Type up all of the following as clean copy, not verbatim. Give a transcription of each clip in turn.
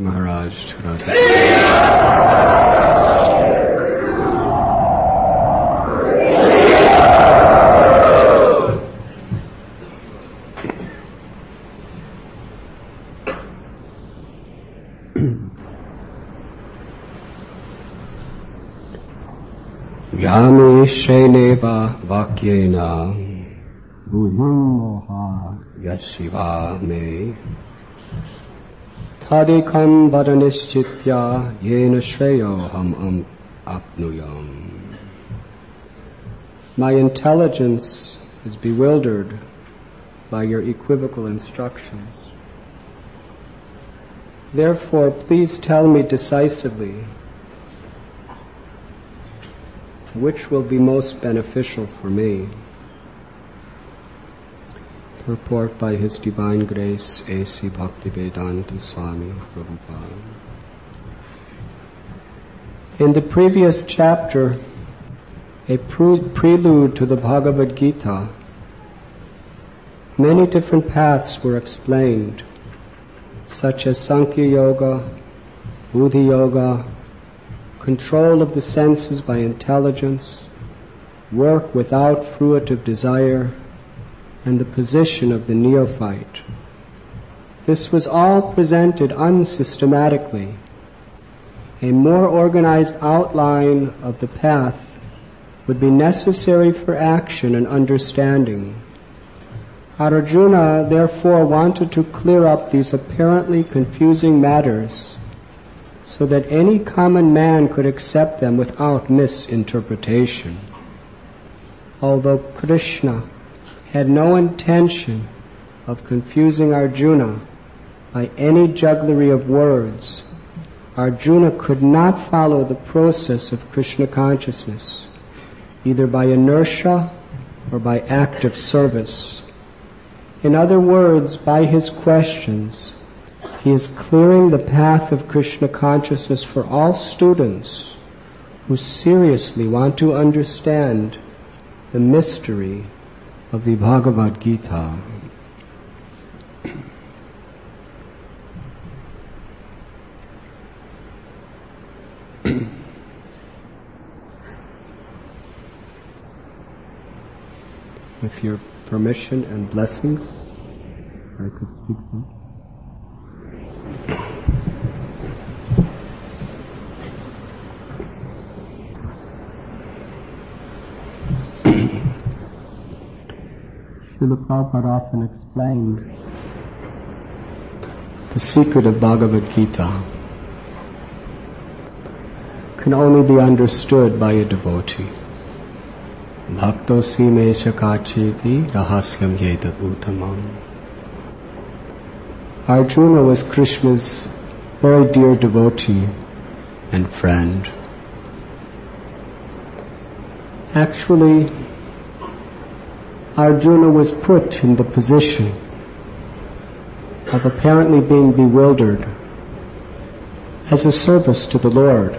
Maharaj. Yami Sheneva Vakyena Buddhimoha Yashiva Me Tadikam Vadanishchitya Yena Shreyoham Apnuyam. My intelligence is bewildered by your equivocal instructions. Therefore, please tell me decisively which will be most beneficial for me. Purport by His Divine Grace A.C. Bhaktivedanta Swami Prabhupada. In the previous chapter, a prelude to the Bhagavad Gita, many different paths were explained, such as Sankhya Yoga, Buddhi Yoga, control of the senses by intelligence, work without fruitive desire, and the position of the neophyte. This was all presented unsystematically. A more organized outline of the path would be necessary for action and understanding. Arjuna therefore wanted to clear up these apparently confusing matters so that any common man could accept them without misinterpretation. Although Krishna had no intention of confusing Arjuna by any jugglery of words, Arjuna could not follow the process of Krishna consciousness, either by inertia or by active service. In other words, by his questions, he is clearing the path of Krishna consciousness for all students who seriously want to understand the mystery of the Bhagavad Gita. With your permission and blessings, I could speak some. Srila Prabhupada often explained the secret of Bhagavad Gita can only be understood by a devotee. Bhaktosi me shakacheti rahasyam yeda bhutamam. Arjuna was Krishna's very dear devotee and friend. Actually, Arjuna was put in the position of apparently being bewildered as a service to the Lord.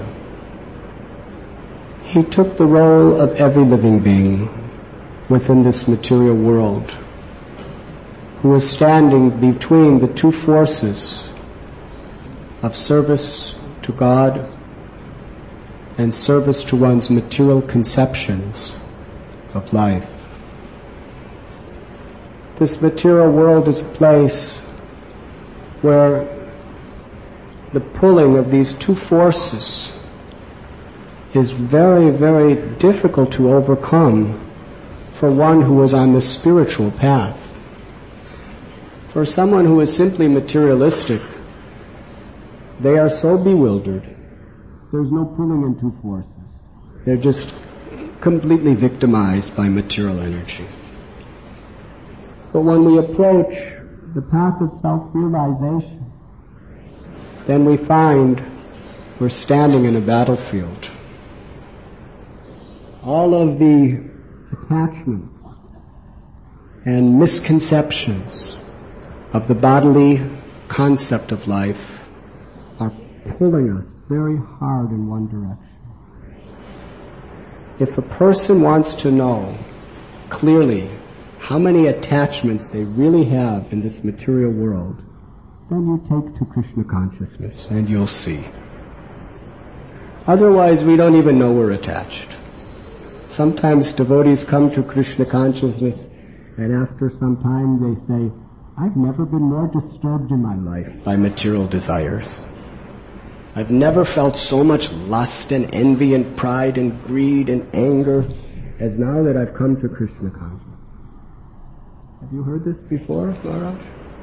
He took the role of every living being within this material world who was standing between the two forces of service to God and service to one's material conceptions of life. This material world is a place where the pulling of these two forces is very, very difficult to overcome for one who is on the spiritual path. For someone who is simply materialistic, they are so bewildered, there's no pulling in two forces. They're just completely victimized by material energy. But when we approach the path of self-realization, then we find we're standing in a battlefield. All of the attachments and misconceptions of the bodily concept of life are pulling us very hard in one direction. If a person wants to know clearly how many attachments they really have in this material world, then you take to Krishna consciousness and you'll see. Otherwise, we don't even know we're attached. Sometimes devotees come to Krishna consciousness and after some time they say, I've never been more disturbed in my life by material desires. I've never felt so much lust and envy and pride and greed and anger as now that I've come to Krishna consciousness. Have you heard this before, Maharaj?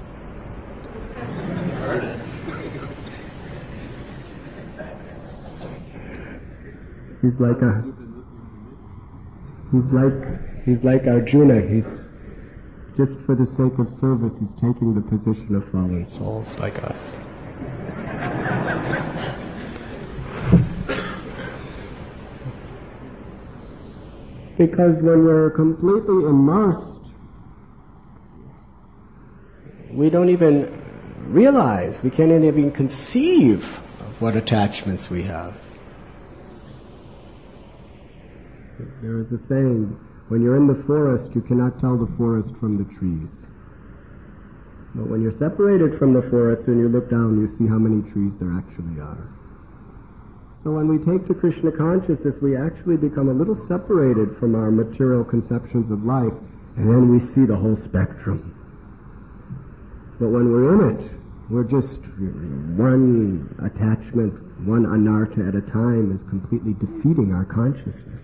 Heard it. He's like Arjuna. He's just for the sake of service, he's taking the position of fallen souls like us. Because when we're completely immersed, we don't even realize, we can't even conceive of what attachments we have. There is a saying, when you're in the forest, you cannot tell the forest from the trees. But when you're separated from the forest and you look down, you see how many trees there actually are. So when we take to Krishna consciousness, we actually become a little separated from our material conceptions of life, and then we see the whole spectrum. But when we're in it, we're just one attachment, one anartha at a time is completely defeating our consciousness.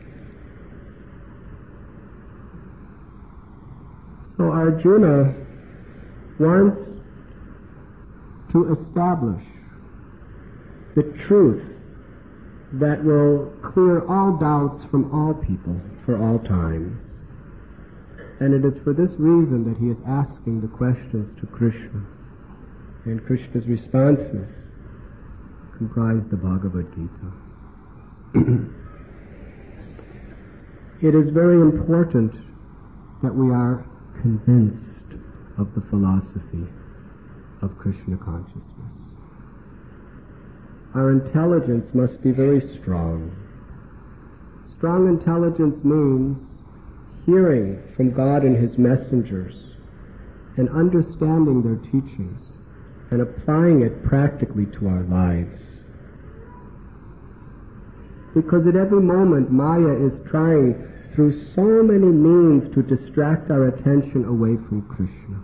So Arjuna wants to establish the truth that will clear all doubts from all people for all times. And it is for this reason that he is asking the questions to Krishna. And Krishna's responses comprise the Bhagavad Gita. It is very important that we are convinced of the philosophy of Krishna consciousness. Our intelligence must be very strong. Strong intelligence means hearing from God and His messengers and understanding their teachings and applying it practically to our lives. Because at every moment Maya is trying through so many means to distract our attention away from Krishna.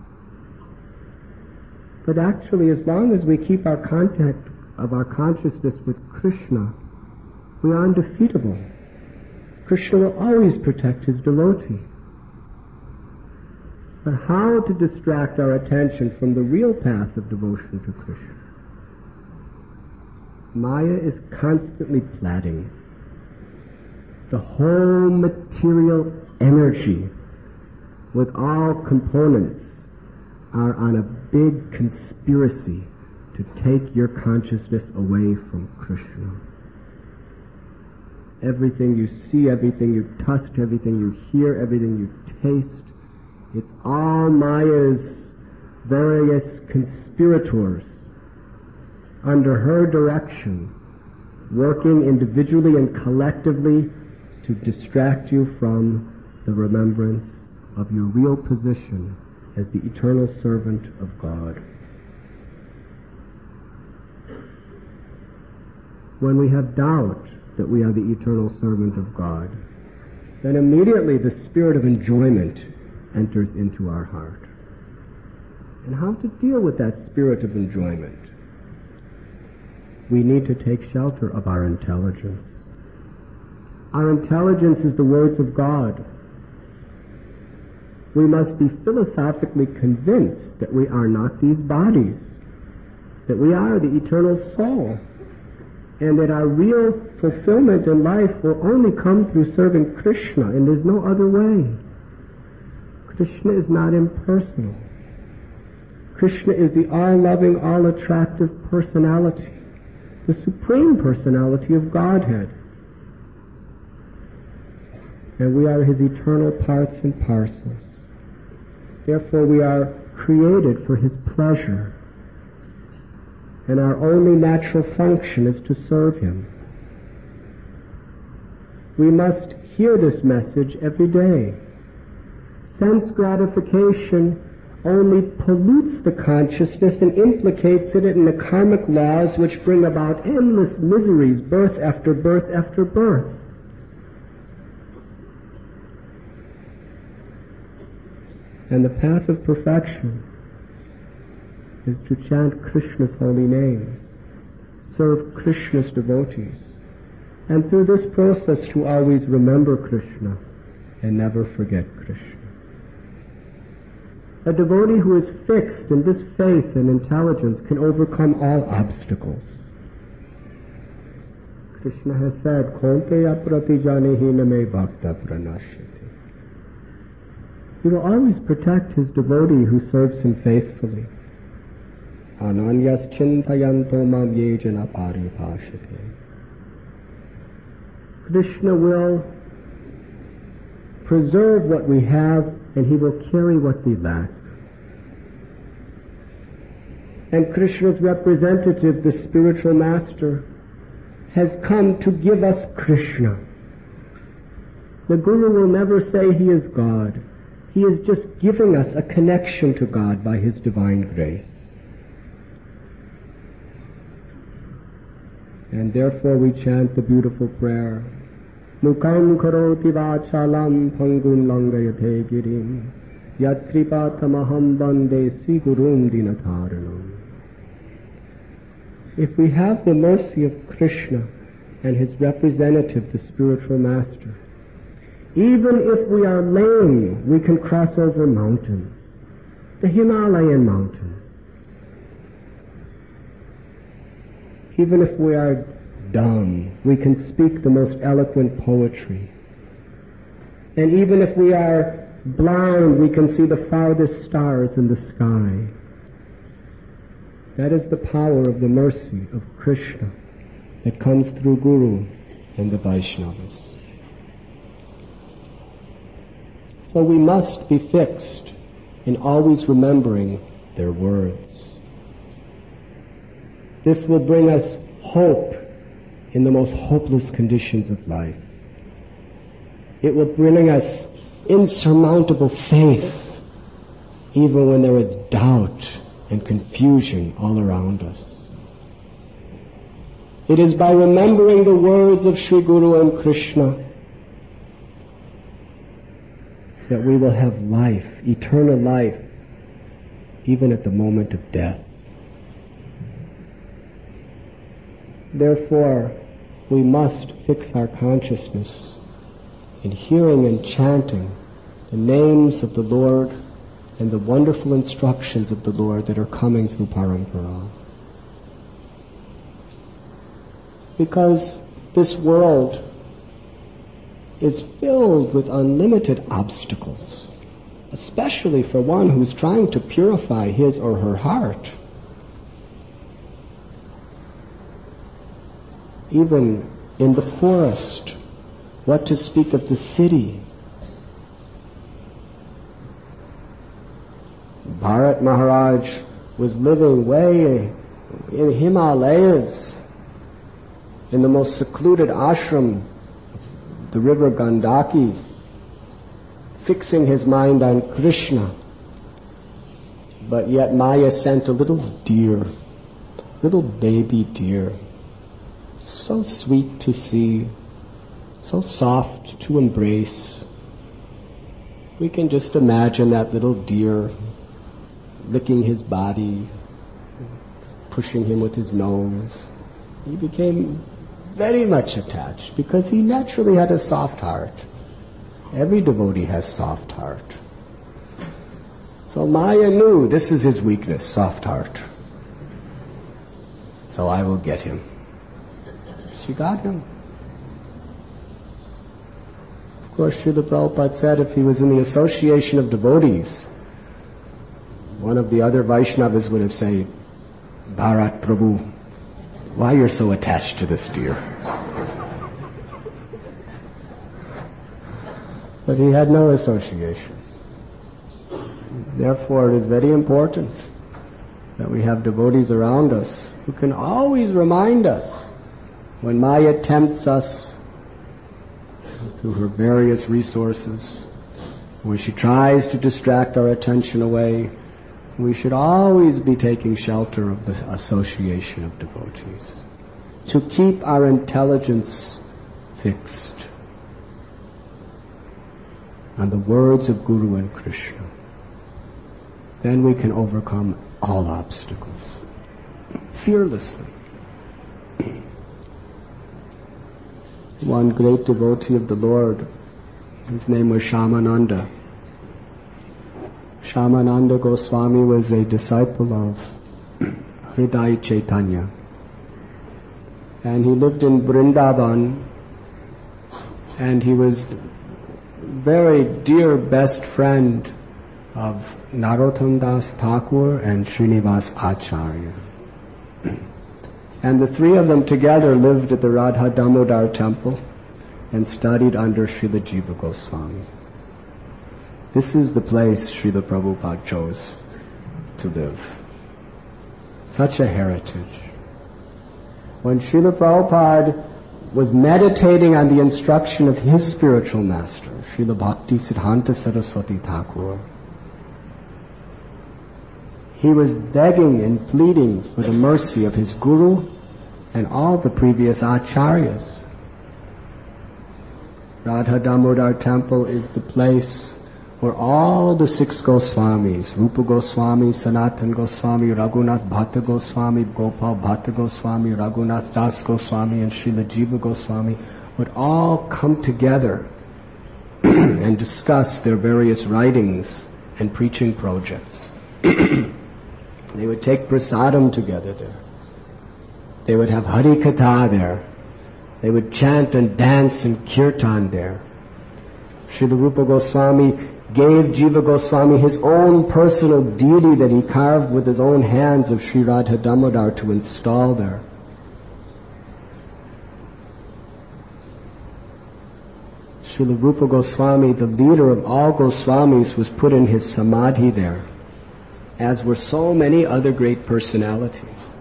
But actually, as long as we keep our contact of our consciousness with Krishna, we are undefeatable. Krishna will always protect his devotee. But how to distract our attention from the real path of devotion to Krishna? Maya is constantly plotting. The whole material energy with all components are on a big conspiracy to take your consciousness away from Krishna. Everything you see, everything you touch, everything you hear, everything you taste, it's all Maya's various conspirators under her direction, working individually and collectively to distract you from the remembrance of your real position as the eternal servant of God. When we have doubt that we are the eternal servant of God, then immediately the spirit of enjoyment enters into our heart. And how to deal with that spirit of enjoyment? We need to take shelter of our intelligence. Our intelligence is the words of God. We must be philosophically convinced that we are not these bodies, that we are the eternal soul, and that our real fulfillment in life will only come through serving Krishna, and there's no other way. Krishna is not impersonal. Krishna is the all-loving, all-attractive personality, the supreme personality of Godhead. And we are his eternal parts and parcels. Therefore we are created for his pleasure. And our only natural function is to serve him. We must hear this message every day. Sense gratification only pollutes the consciousness and implicates it in the karmic laws which bring about endless miseries, birth after birth after birth. And the path of perfection is to chant Krishna's holy names, serve Krishna's devotees, and through this process to always remember Krishna and never forget Krishna. A devotee who is fixed in this faith and intelligence can overcome all obstacles. Krishna has said, Konteya pratijanehi name bhakta pranashyati. He will always protect his devotee who serves him faithfully. Ananyas chintayanto mam yejana paribhashate. Krishna will preserve what we have, and he will carry what we lack. And Krishna's representative, the spiritual master, has come to give us Krishna. The Guru will never say he is God. He is just giving us a connection to God by his divine grace. And therefore we chant the beautiful prayer, Mukam karoti vachalam pangun langayate girim yatripatamaham bande sigurum dinataranam. If we have the mercy of Krishna and his representative, the spiritual master, even if we are lame, we can cross over mountains, the Himalayan mountains. Even if we are dumb, we can speak the most eloquent poetry. And even if we are blind, we can see the farthest stars in the sky. That is the power of the mercy of Krishna that comes through Guru and the Vaishnavas. So we must be fixed in always remembering their words. This will bring us hope in the most hopeless conditions of life. It will bring us insurmountable faith even when there is doubt and confusion all around us. It is by remembering the words of Sri Guru and Krishna that we will have life, eternal life, even at the moment of death. Therefore, we must fix our consciousness in hearing and chanting the names of the Lord and the wonderful instructions of the Lord that are coming through Parampara. Because this world is filled with unlimited obstacles, especially for one who's trying to purify his or her heart. Even in the forest, what to speak of the city. Bharat Maharaj was living way in Himalayas, in the most secluded ashram, the river Gandaki, fixing his mind on Krishna. But yet Maya sent a little deer, little baby deer, so sweet to see, so soft to embrace. We can just imagine that little deer licking his body, pushing him with his nose. He became very much attached because he naturally had a soft heart. Every devotee has soft heart. So Maya knew this is his weakness, soft heart. So I will get him. She got him. Of course, Srila Prabhupada said if he was in the association of devotees, one of the other Vaishnavas would have said, Bharat Prabhu, why you're so attached to this deer? But he had no association. Therefore, it is very important that we have devotees around us who can always remind us when Maya tempts us through her various resources, when she tries to distract our attention away, We should always be taking shelter of the association of devotees, to keep our intelligence fixed on the words of Guru and Krishna. Then we can overcome all obstacles fearlessly. One great devotee of the Lord, his name was Shyamananda. Shyamananda Goswami was a disciple of Hriday Chaitanya. And he lived in Vrindavan, and he was very dear best friend of Narottam Das Thakur and Srinivas Acharya. And the three of them together lived at the Radha Damodar temple and studied under Srila Jiva Goswami. This is the place Srila Prabhupada chose to live. Such a heritage. When Srila Prabhupada was meditating on the instruction of his spiritual master, Srila Bhakti Siddhanta Saraswati Thakur, he was begging and pleading for the mercy of his Guru and all the previous Acharyas. Radha Damodar temple is the place where all the six Goswamis, Rupa Goswami, Sanatan Goswami, Raghunath Bhatta Goswami, Gopal Bhatta Goswami, Raghunath Das Goswami, and Srila Jiva Goswami would all come together and discuss their various writings and preaching projects. They would take prasadam together there. They would have Hari Katha there. They would chant and dance and kirtan there. Srila Rupa Goswami gave Jiva Goswami his own personal deity that he carved with his own hands of Sri Radha Damodar to install there. Srila Rupa Goswami, the leader of all Goswamis, was put in his samadhi there, as were so many other great personalities.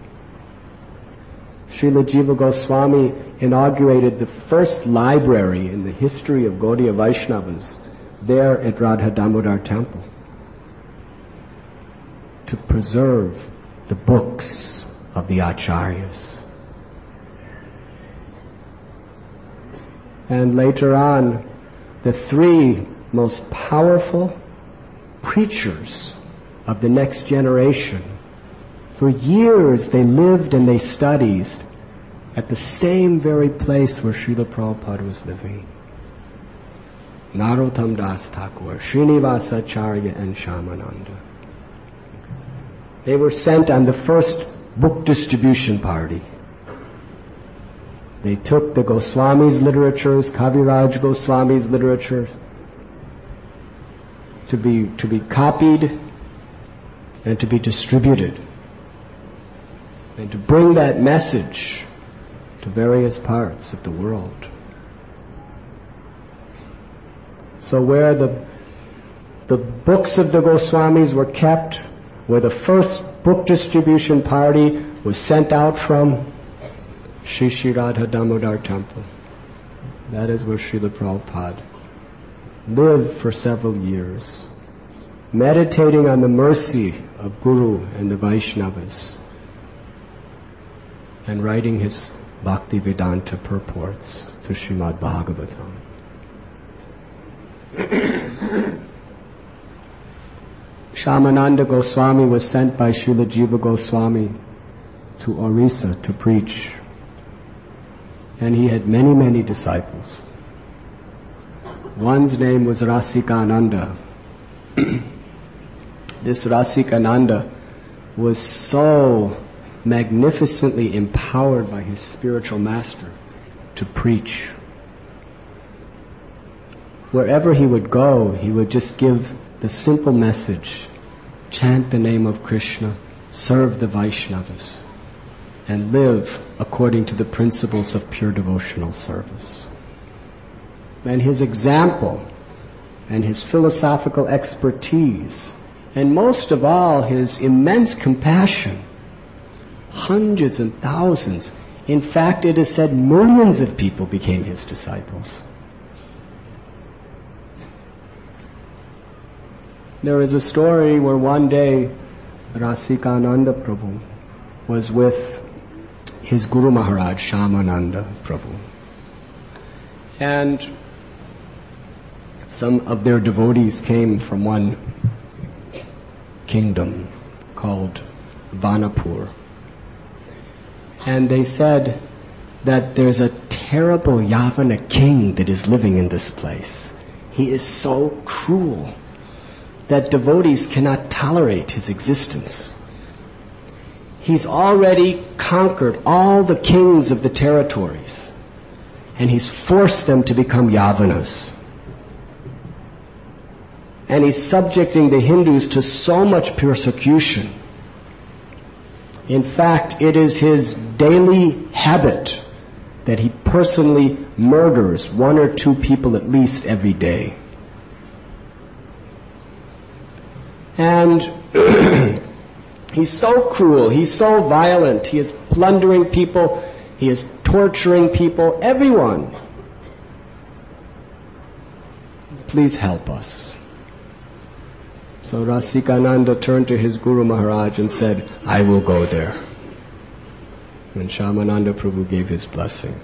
Srila Jiva Goswami inaugurated the first library in the history of Gaudiya Vaishnavas there at Radha Damodar temple to preserve the books of the Acharyas. And later on, the three most powerful preachers of the next generation, for years they lived and they studied at the same very place where Srila Prabhupada was living. Narottam Das Thakur, Srinivas Acharya, and Shyamananda. They were sent on the first book distribution party. They took the Goswami's literatures, Kaviraj Goswami's literatures, to be copied and to be distributed, and to bring that message to various parts of the world. So where the books of the Goswamis were kept, where the first book distribution party was sent out from, Shri Radha Damodar temple. That is where Srila Prabhupada lived for several years, meditating on the mercy of Guru and the Vaishnavas, and writing his Bhakti-vedanta purports to Srimad Bhagavatam. Shyamananda Goswami was sent by Srila Jiva Goswami to Orissa to preach. And he had many, many disciples. One's name was Rasikananda. This Rasikananda was so magnificently empowered by his spiritual master to preach. Wherever he would go, he would just give the simple message: chant the name of Krishna, serve the Vaishnavas, and live according to the principles of pure devotional service. And his example and his philosophical expertise, and most of all his immense compassion, hundreds and thousands, in fact it is said millions of people became his disciples. There is a story where one day Rasikananda Prabhu was with his Guru Maharaj, Shyamananda Prabhu. And some of their devotees came from one kingdom called Vanapur. And they said that there's a terrible Yavana king that is living in this place. He is so cruel that devotees cannot tolerate his existence. He's already conquered all the kings of the territories, and he's forced them to become Yavanas. And he's subjecting the Hindus to so much persecution. In fact, it is his daily habit that he personally murders 1 or 2 people at least every day. And he's so cruel, he's so violent, he is plundering people, he is torturing people, everyone. Please help us. So Rasikananda turned to his Guru Maharaj and said, I will go there. And Shyamananda Prabhu gave his blessings.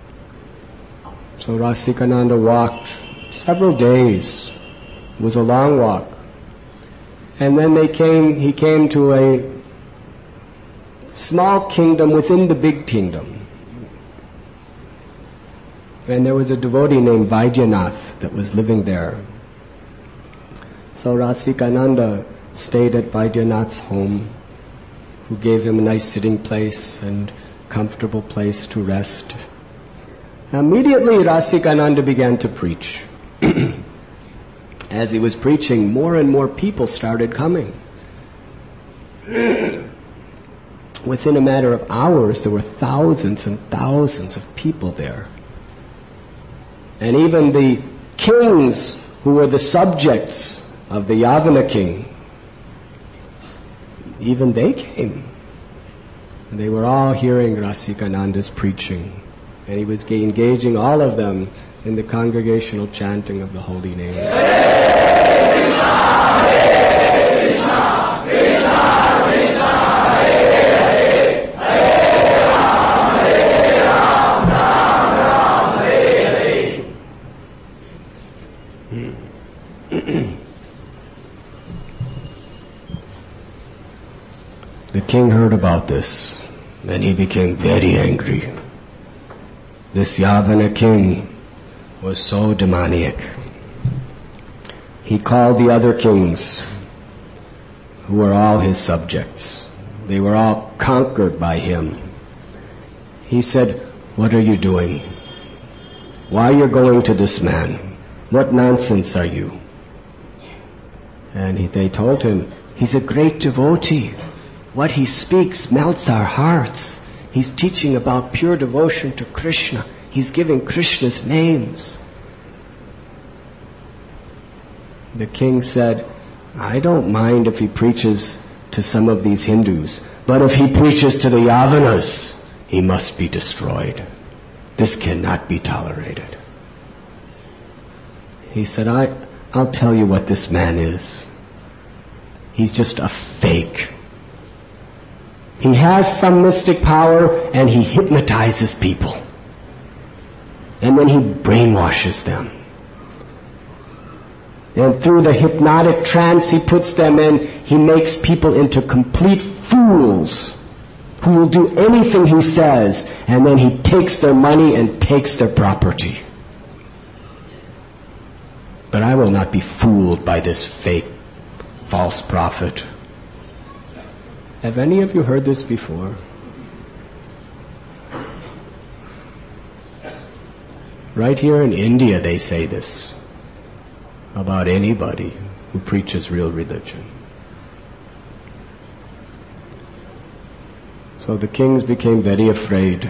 So Rasikananda walked several days. It was a long walk. And then he came to a small kingdom within the big kingdom. And there was a devotee named Vaidyanath that was living there. So Rasikananda stayed at Vaidyanath's home, who gave him a nice sitting place and comfortable place to rest. Immediately Rasikananda began to preach. As he was preaching, more and more people started coming. Within a matter of hours, there were thousands and thousands of people there. And even the kings who were the subjects of the Yavana king, even they came. And they were all hearing Rasikananda's preaching. And he was engaging all of them in the congregational chanting of the holy names. Hare Krishna, Hare Krishna, Krishna Krishna, Hare Hare, Hare Ram, Ram Ram, Hare Hare. The king heard about this, and he became very angry. This Yavana king was so demoniac. He called the other kings, who were all his subjects. They were all conquered by him. He said, what are you doing? Why are you going to this man? What nonsense are you? And they told him, he's a great devotee. What he speaks melts our hearts. He's teaching about pure devotion to Krishna. He's giving Krishna's names. The king said, I don't mind if he preaches to some of these Hindus, but if he preaches to the Yavanas, he must be destroyed. This cannot be tolerated. He said, I'll tell you what this man is. He's just a fake. He has some mystic power and he hypnotizes people. And then he brainwashes them. And through the hypnotic trance he puts them in, he makes people into complete fools who will do anything he says, and then he takes their money and takes their property. But I will not be fooled by this fake, false prophet. Have any of you heard this before? Right here in India they say this about anybody who preaches real religion. So the kings became very afraid.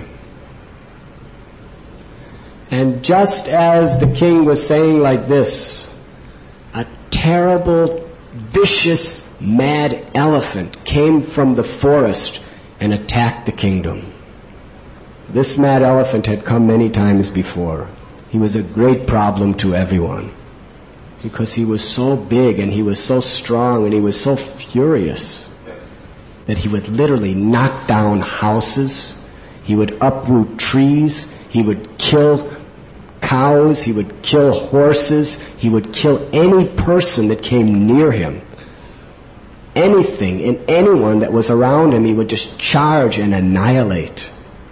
And just as the king was saying like this, a terrible, vicious, mad elephant came from the forest and attacked the kingdom. This mad elephant had come many times before. He was a great problem to everyone because he was so big and he was so strong and he was so furious. that he would literally knock down houses, he would uproot trees, he would kill cows, he would kill horses, he would kill any person that came near him. Anything and anyone that was around him, he would just charge and annihilate.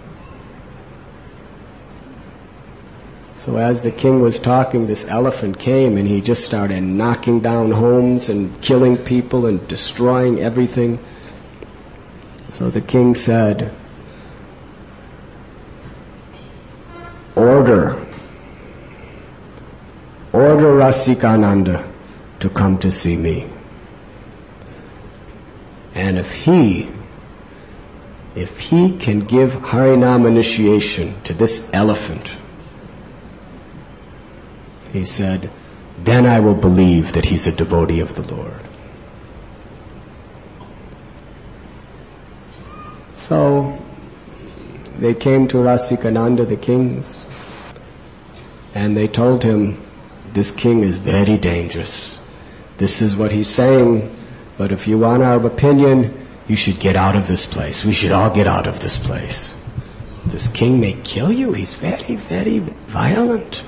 So as the king was talking, this elephant came and he just started knocking down homes and killing people and destroying everything. So the king said, Order Rasikananda to come to see me. And if he can give Harinam initiation to this elephant, he said, then I will believe that he's a devotee of the Lord. So they came to Rasikananda, the kings, and they told him, this king is very dangerous. This is what he's saying, but if you want our opinion, you should get out of this place. We should all get out of this place. This king may kill you. He's very, very violent.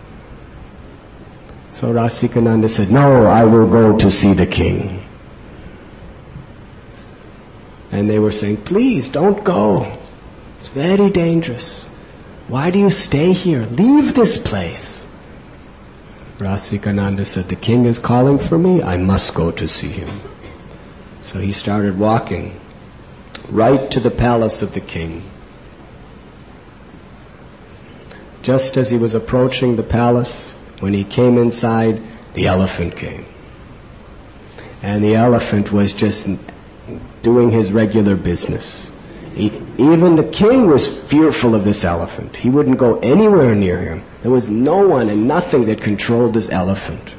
So Rasikananda said, no, I will go to see the king. And they were saying, please don't go. It's very dangerous. Why do you stay here? Leave this place. Rasikananda said, the king is calling for me. I must go to see him. So he started walking right to the palace of the king. Just as he was approaching the palace, when he came inside, the elephant came. And the elephant was just doing his regular business. Even the king was fearful of this elephant. He wouldn't go anywhere near him. There was no one and nothing that controlled this elephant.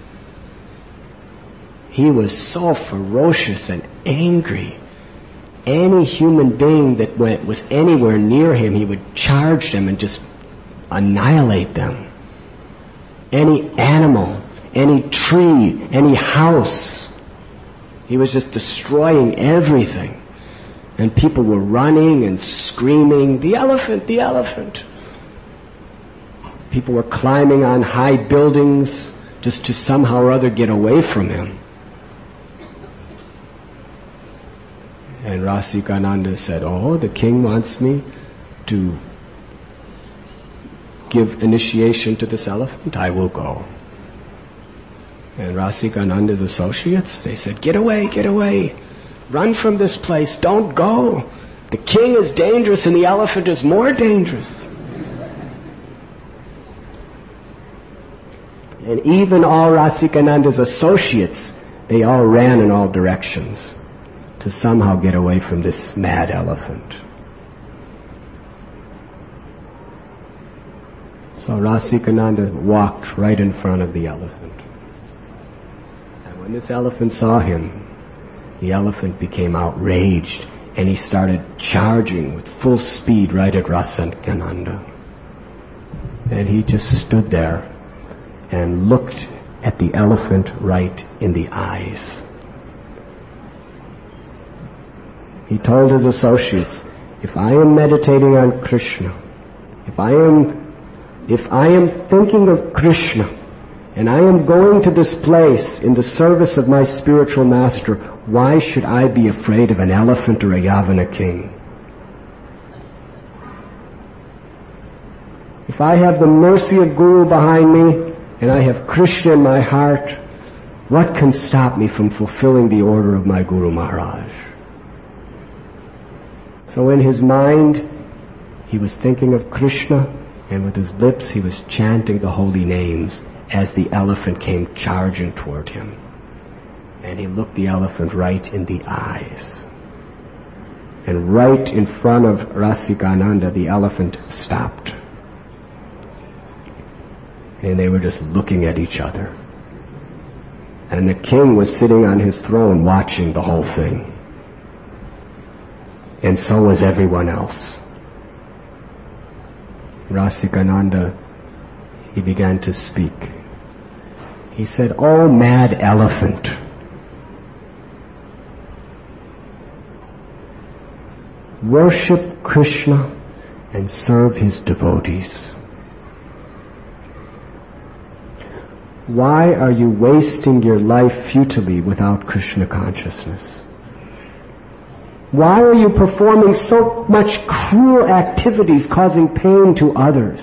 He was so ferocious and angry. Any human being that was anywhere near him, he would charge them and just annihilate them. Any animal, any tree, any house. He was just destroying everything. And people were running and screaming, the elephant, the elephant. People were climbing on high buildings just to somehow or other get away from him. And Rasikananda said, oh, the king wants me to give initiation to this elephant. I will go. And Rasikananda's associates, they said, get away, get away. Run from this place. Don't go. The king is dangerous and the elephant is more dangerous. And even all Rasikananda's associates, they all ran in all directions to somehow get away from this mad elephant. So Rasikananda walked right in front of the elephant. And when this elephant saw him, the elephant became outraged and he started charging with full speed right at Rasikananda. And he just stood there and looked at the elephant right in the eyes. He told his associates, if I am meditating on Krishna, if I am thinking of Krishna, and I am going to this place in the service of my spiritual master, why should I be afraid of an elephant or a Yavana king? If I have the mercy of Guru behind me, and I have Krishna in my heart, what can stop me from fulfilling the order of my Guru Maharaj? So in his mind, he was thinking of Krishna, and with his lips he was chanting the holy names as the elephant came charging toward him. And he looked the elephant right in the eyes. And right in front of Rasikananda, the elephant stopped. And they were just looking at each other. And the king was sitting on his throne watching the whole thing. And so was everyone else. Rasikananda, he began to speak. He said, "Oh, mad elephant, Worship Krishna and serve his devotees. Why are you wasting your life futilely without Krishna consciousness? Why are you performing so much cruel activities causing pain to others?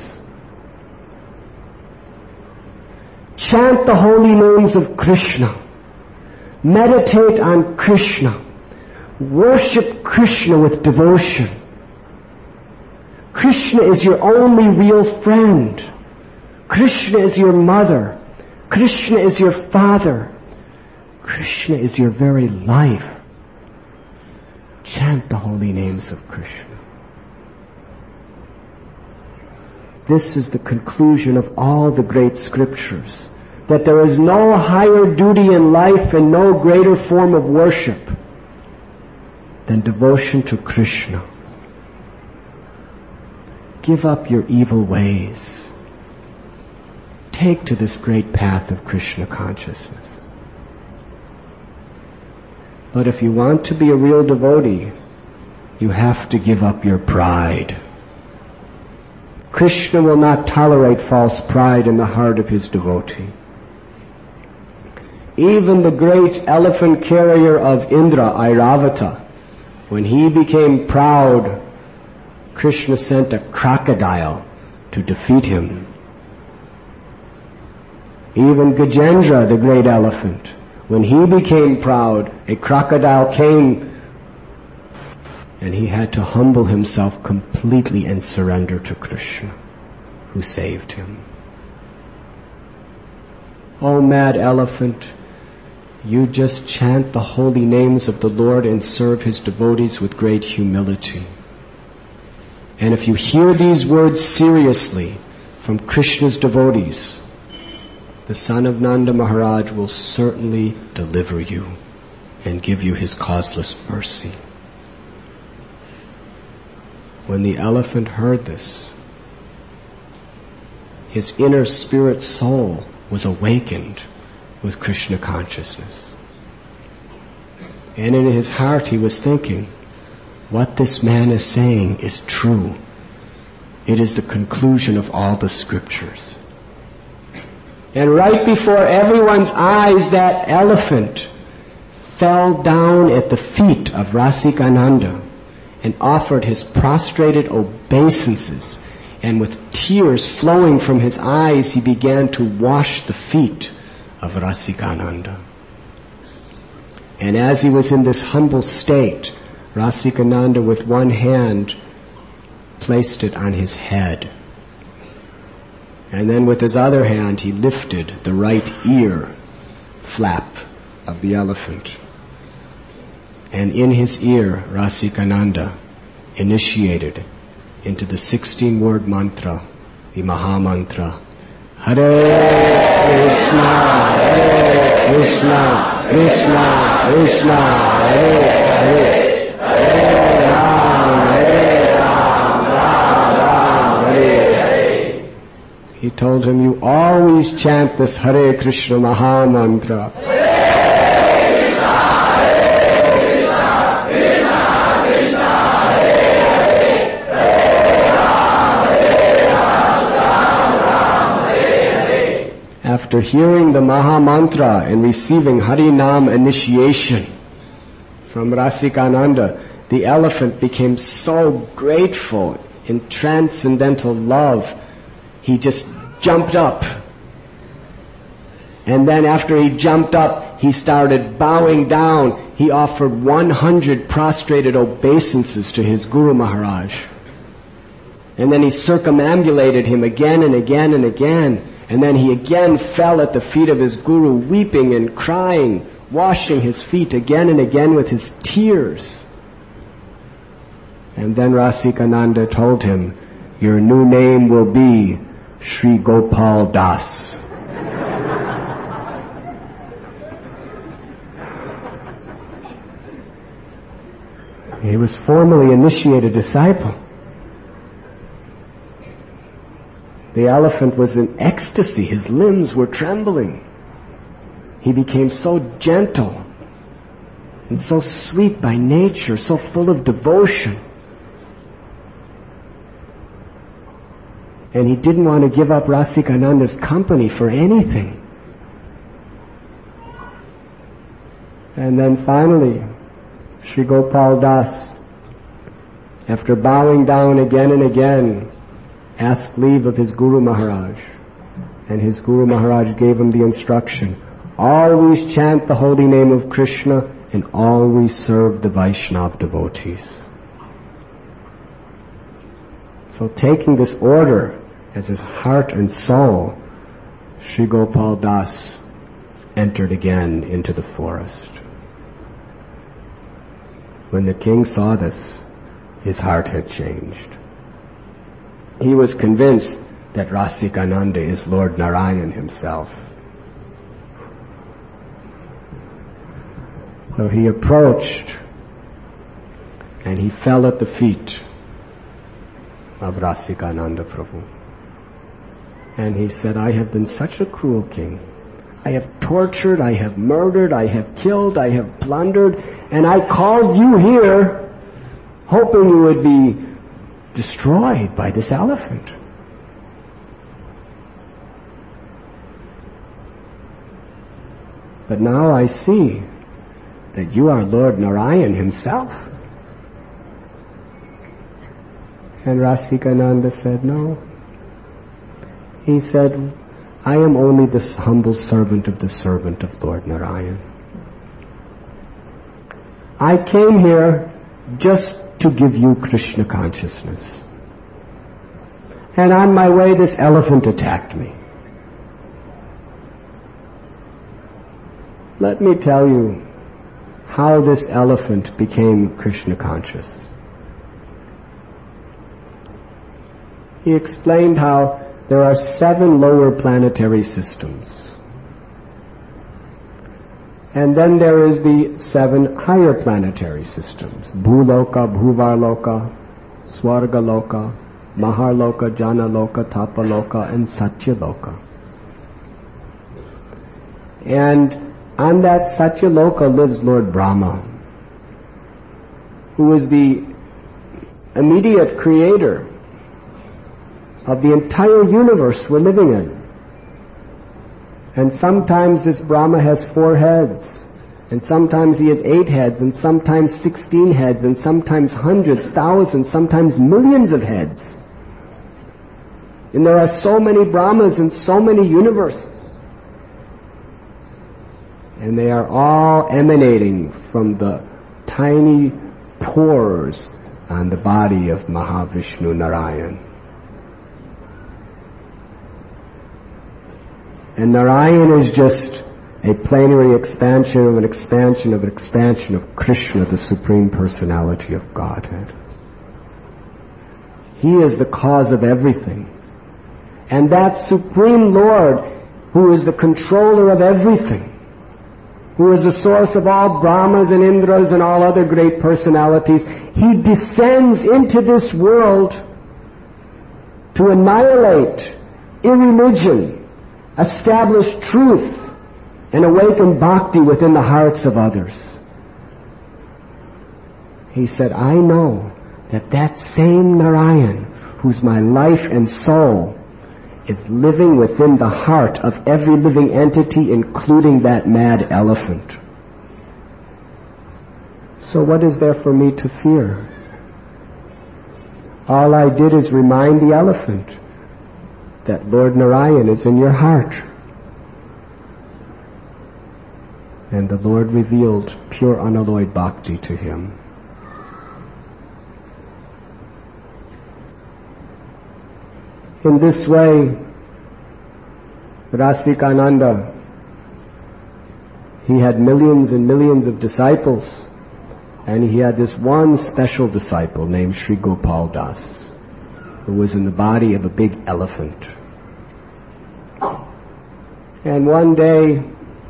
Chant the holy names of Krishna. Meditate on Krishna. Worship Krishna with devotion. Krishna is your only real friend. Krishna is your mother. Krishna is your father. Krishna is your very life. Chant the holy names of Krishna. This is the conclusion of all the great scriptures, that there is no higher duty in life and no greater form of worship than devotion to Krishna. Give up your evil ways. Take to this great path of Krishna consciousness. But if you want to be a real devotee, you have to give up your pride. Krishna will not tolerate false pride in the heart of his devotee. Even the great elephant carrier of Indra, Airavata, when he became proud, Krishna sent a crocodile to defeat him. Even Gajendra, the great elephant, when he became proud, a crocodile came and he had to humble himself completely and surrender to Krishna, who saved him. Oh, mad elephant, you just chant the holy names of the Lord and serve his devotees with great humility. And if you hear these words seriously from Krishna's devotees, the son of Nanda Maharaj will certainly deliver you and give you his causeless mercy. When the elephant heard this, his inner spirit soul was awakened with Krishna consciousness. And in his heart he was thinking, what this man is saying is true. It is the conclusion of all the scriptures. And right before everyone's eyes, that elephant fell down at the feet of Rasikananda and offered his prostrated obeisances. And with tears flowing from his eyes, he began to wash the feet of Rasikananda. And as he was in this humble state, Rasikananda with one hand placed it on his head. And then with his other hand he lifted the right ear flap of the elephant. And in his ear, Rasikananda initiated into the 16-word mantra, the Maha Mantra, Hare Krishna, Krishna Krishna, Hare Hare, Hare Ram, Ram Ram, Hare Hare. He told him, you always chant this Hare Krishna Maha Mantra. After hearing the Maha Mantra and receiving Harinam initiation from Rasikananda, the elephant became so grateful in transcendental love, he just jumped up. And then after he jumped up, he started bowing down. He offered 100 prostrated obeisances to his Guru Maharaj. And then he circumambulated him again and again and again. And then he again fell at the feet of his Guru, weeping and crying, washing his feet again and again with his tears. And then Rasikananda told him, your new name will be Sri Gopal Das. He was formally initiated disciple. The elephant was in ecstasy. His limbs were trembling. He became so gentle and so sweet by nature, so full of devotion. And he didn't want to give up Rasikananda's company for anything. And then finally, Sri Gopal Das, after bowing down again and again, asked leave of his Guru Maharaj. And his Guru Maharaj gave him the instruction, always chant the holy name of Krishna and always serve the Vaishnava devotees. So taking this order as his heart and soul, Sri Gopal Das entered again into the forest. When the king saw this, his heart had changed. He was convinced that Rasikananda is Lord Narayan himself. So he approached and he fell at the feet of Rasikananda Prabhu. And he said, I have been such a cruel king. I have tortured, I have murdered, I have killed, I have plundered, and I called you here hoping you would be destroyed by this elephant. But now I see that you are Lord Narayan himself. And Rasikananda said, no. He said, I am only this humble servant of the servant of Lord Narayan. I came here just to give you Krishna consciousness. And on my way, this elephant attacked me. Let me tell you how this elephant became Krishna conscious. He explained how there are 7 lower planetary systems. And then there is the 7 higher planetary systems. Bhuloka, Bhuvarloka, Swargaloka, Maharloka, Janaloka, Tapaloka, and Satyaloka. And on that Satyaloka lives Lord Brahma, who is the immediate creator of the entire universe we're living in. And sometimes this Brahma has 4 heads, and sometimes he has 8 heads, and sometimes 16 heads, and sometimes hundreds, thousands, sometimes millions of heads. And there are so many Brahmas in so many universes. And they are all emanating from the tiny pores on the body of Mahavishnu Narayan. And Narayan is just a plenary expansion of an expansion of an expansion of Krishna, the Supreme Personality of Godhead. He is the cause of everything. And that Supreme Lord, who is the controller of everything, who is the source of all Brahmas and Indras and all other great personalities, he descends into this world to annihilate irreligion, establish truth, and awaken bhakti within the hearts of others. He said, I know that that same Narayan, who's my life and soul, is living within the heart of every living entity, including that mad elephant. So what is there for me to fear? All I did is remind the elephant that Lord Narayan is in your heart. And the Lord revealed pure unalloyed bhakti to him. In this way, Rasikananda, he had millions and millions of disciples, and he had this one special disciple named Sri Gopal Das, who was in the body of a big elephant. And one day,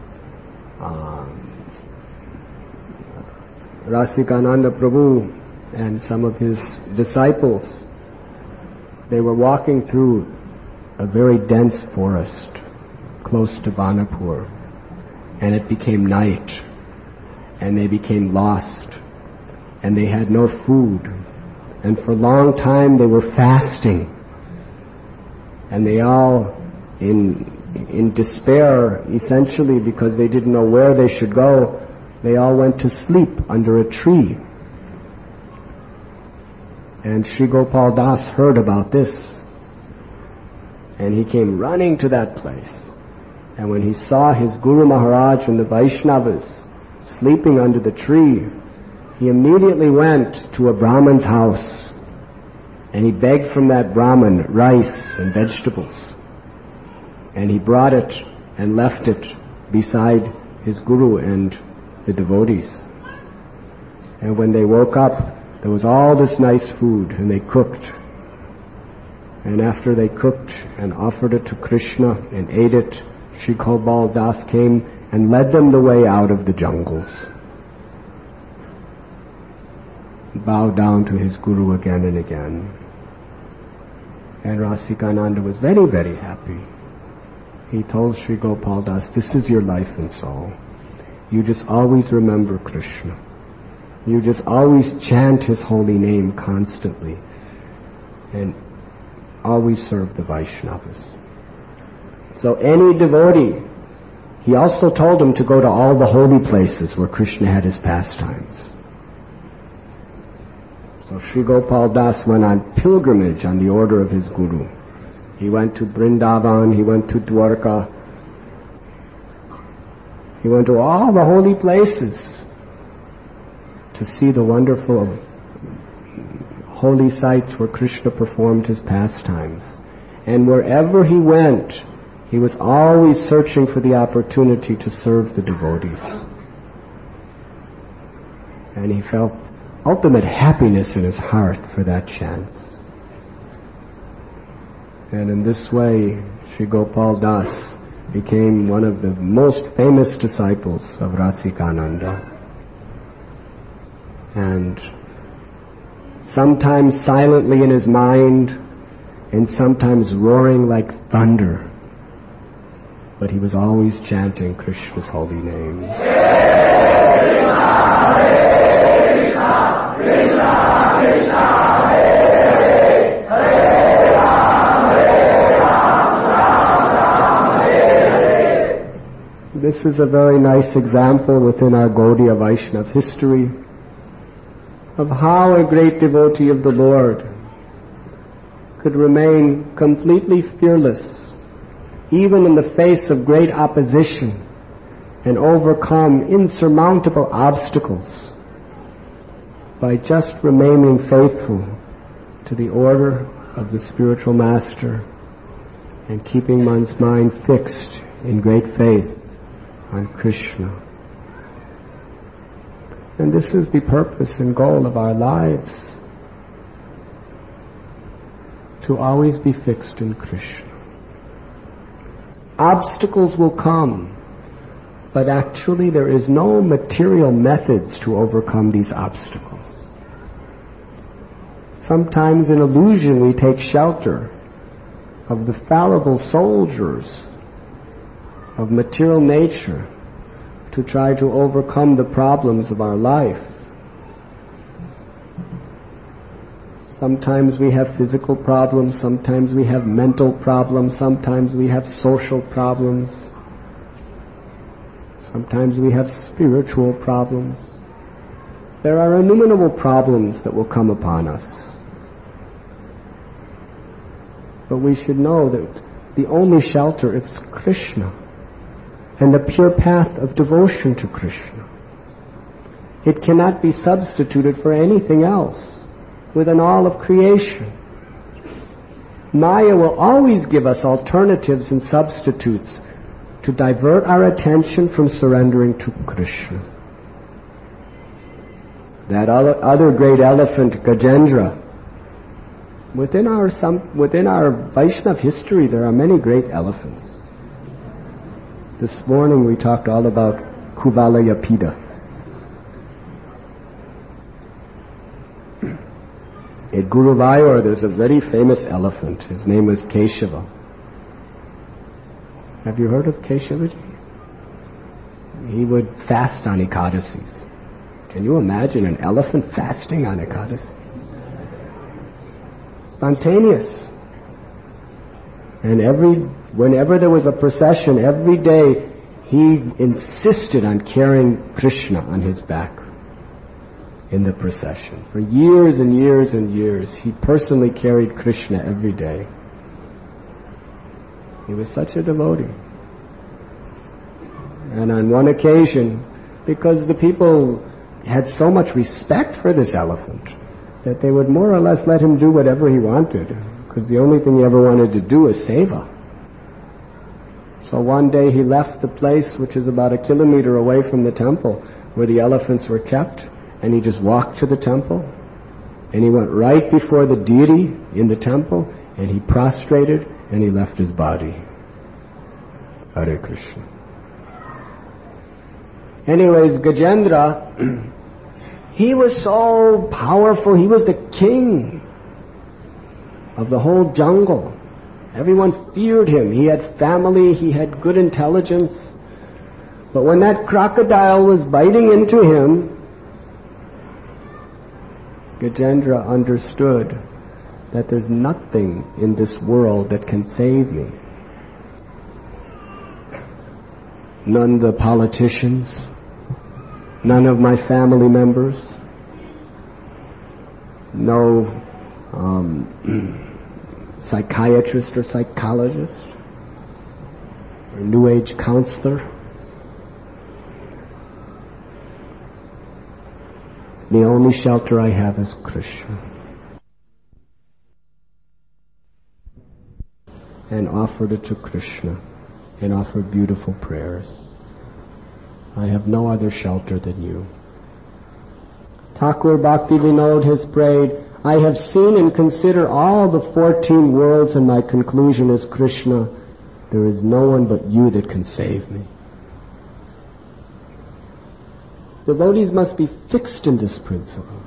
Rasikananda Prabhu and some of his disciples, they were walking through a very dense forest close to Banapur, and it became night, and they became lost, and they had no food, and for a long time they were fasting. And they all, in despair, essentially because they didn't know where they should go, they all went to sleep under a tree. And Sri Gopal Das heard about this, and he came running to that place. And when he saw his Guru Maharaj and the Vaishnavas sleeping under the tree, he immediately went to a Brahman's house, and he begged from that Brahman rice and vegetables. And he brought it and left it beside his Guru and the devotees. And when they woke up, there was all this nice food, and they cooked. And after they cooked and offered it to Krishna and ate it, Sri Gopal Das came and led them the way out of the jungles. Bowed down to his Guru again and again. And Rasikananda was very, very happy. He told Sri Gopal Das, this is your life and soul. You just always remember Krishna. You just always chant his holy name constantly. And always serve the Vaishnavas. So any devotee, he also told him to go to all the holy places where Krishna had his pastimes. So Sri Gopal Das went on pilgrimage on the order of his Guru. He went to Vrindavan, he went to Dwarka, he went to all the holy places to see the wonderful holy sites where Krishna performed his pastimes. And wherever he went, he was always searching for the opportunity to serve the devotees. And he felt ultimate happiness in his heart for that chance. And in this way, Sri Gopal Das became one of the most famous disciples of Rasikananda. And sometimes silently in his mind, and sometimes roaring like thunder, but he was always chanting Krishna's holy names. This is a very nice example within our Gaudiya Vaishnava history of how a great devotee of the Lord could remain completely fearless even in the face of great opposition and overcome insurmountable obstacles by just remaining faithful to the order of the spiritual master and keeping one's mind fixed in great faith on Krishna. And this is the purpose and goal of our lives, to always be fixed in Krishna. Obstacles will come, but actually there is no material methods to overcome these obstacles. Sometimes in illusion we take shelter of the fallible soldiers of material nature to try to overcome the problems of our life. Sometimes we have physical problems, sometimes we have mental problems, sometimes we have social problems, sometimes we have spiritual problems. There are innumerable problems that will come upon us. But we should know that the only shelter is Krishna and the pure path of devotion to Krishna. It cannot be substituted for anything else within all of creation. Maya will always give us alternatives and substitutes to divert our attention from surrendering to Krishna. That other great elephant, Gajendra, within our Vaishnava history there are many great elephants. This morning we talked all about Kuvalayapida. At Guruvayur there's a very famous elephant. His name was Keshava. Have you heard of Keshavaji? He would fast on Ekadasis. Can you imagine an elephant fasting on Ekadasi? Spontaneous. And whenever there was a procession, every day he insisted on carrying Krishna on his back in the procession. For years and years and years, he personally carried Krishna every day. He was such a devotee. And on one occasion, because the people had so much respect for this elephant, that they would more or less let him do whatever he wanted, because the only thing he ever wanted to do was seva. So one day he left the place, which is about 1 kilometer away from the temple where the elephants were kept, and he just walked to the temple, and he went right before the deity in the temple, and he prostrated, and he left his body. Hare Krishna. Anyways, Gajendra, he was so powerful, he was the king of the whole jungle. Everyone feared him. He had family, he had good intelligence. But when that crocodile was biting into him, Gajendra understood that there's nothing in this world that can save me. None of the politicians, none of my family members, no psychiatrist or psychologist or New Age counselor. The only shelter I have is Krishna. And offered it to Krishna and offered beautiful prayers. I have no other shelter than you. Thakur Bhakti Vinod has prayed, I have seen and consider all the 14 worlds, and my conclusion is Krishna. There is no one but you that can save me. Devotees must be fixed in this principle.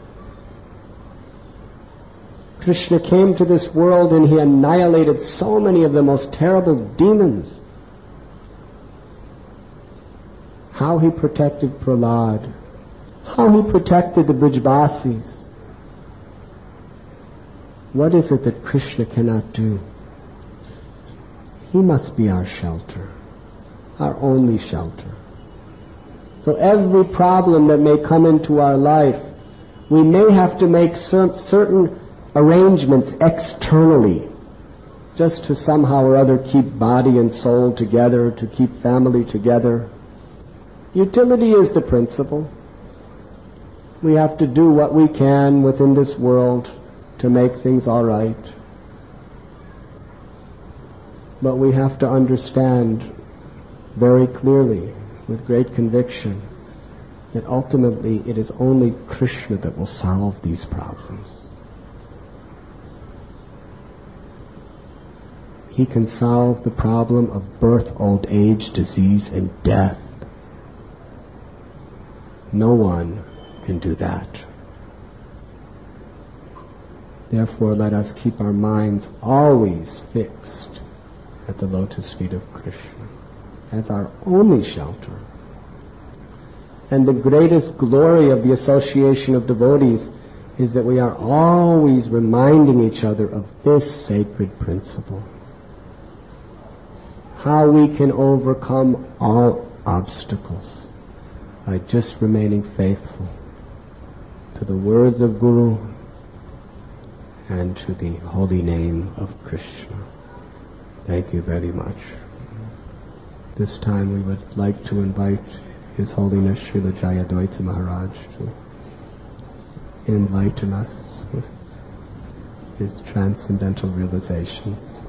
Krishna came to this world and he annihilated so many of the most terrible demons. How he protected Prahlad, how he protected the Brijvasis. What is it that Krishna cannot do? He must be our shelter, our only shelter. So every problem that may come into our life, we may have to make certain arrangements externally, just to somehow or other keep body and soul together, to keep family together. Utility is the principle. We have to do what we can within this world to make things all right. But we have to understand very clearly, with great conviction, that ultimately it is only Krishna that will solve these problems. He can solve the problem of birth, old age, disease, and death. No one can do that. Therefore, let us keep our minds always fixed at the lotus feet of Krishna as our only shelter. And the greatest glory of the association of devotees is that we are always reminding each other of this sacred principle. How we can overcome all obstacles by just remaining faithful to the words of Guru and to the holy name of Krishna. Thank you very much. This time we would like to invite His Holiness Srila Jayadvaita Maharaj to enlighten us with his transcendental realizations.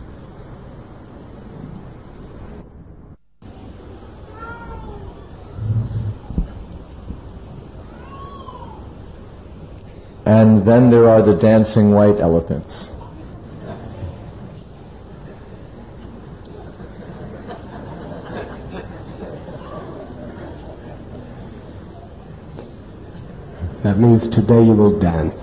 And then there are the dancing white elephants. That means today you will dance.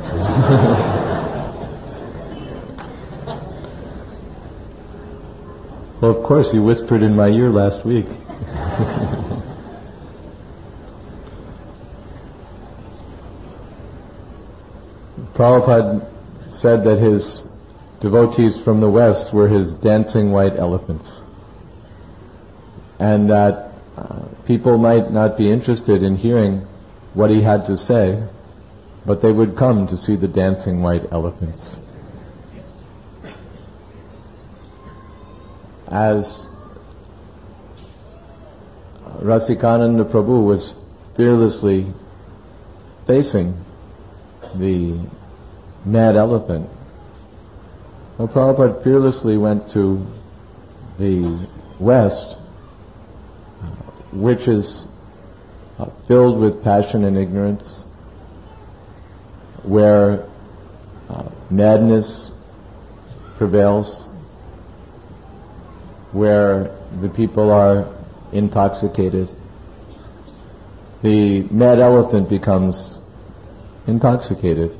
Well, of course, you whispered in my ear last week. Prabhupada said that his devotees from the West were his dancing white elephants. And that people might not be interested in hearing what he had to say, but they would come to see the dancing white elephants. As Rasikananda Prabhu was fearlessly facing the mad elephant, well, Prabhupada fearlessly went to the West, which is filled with passion and ignorance, where madness prevails, where the people are intoxicated. The mad elephant becomes intoxicated.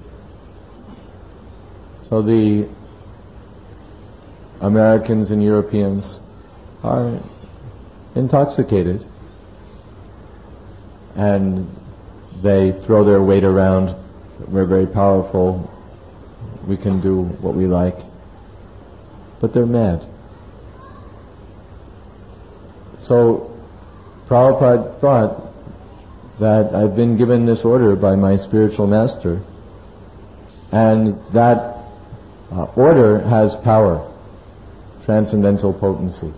So the Americans and Europeans are intoxicated, and they throw their weight around. We're very powerful, we can do what we like, but they're mad. So Prabhupada thought that I've been given this order by my spiritual master, and that order has power, transcendental potency.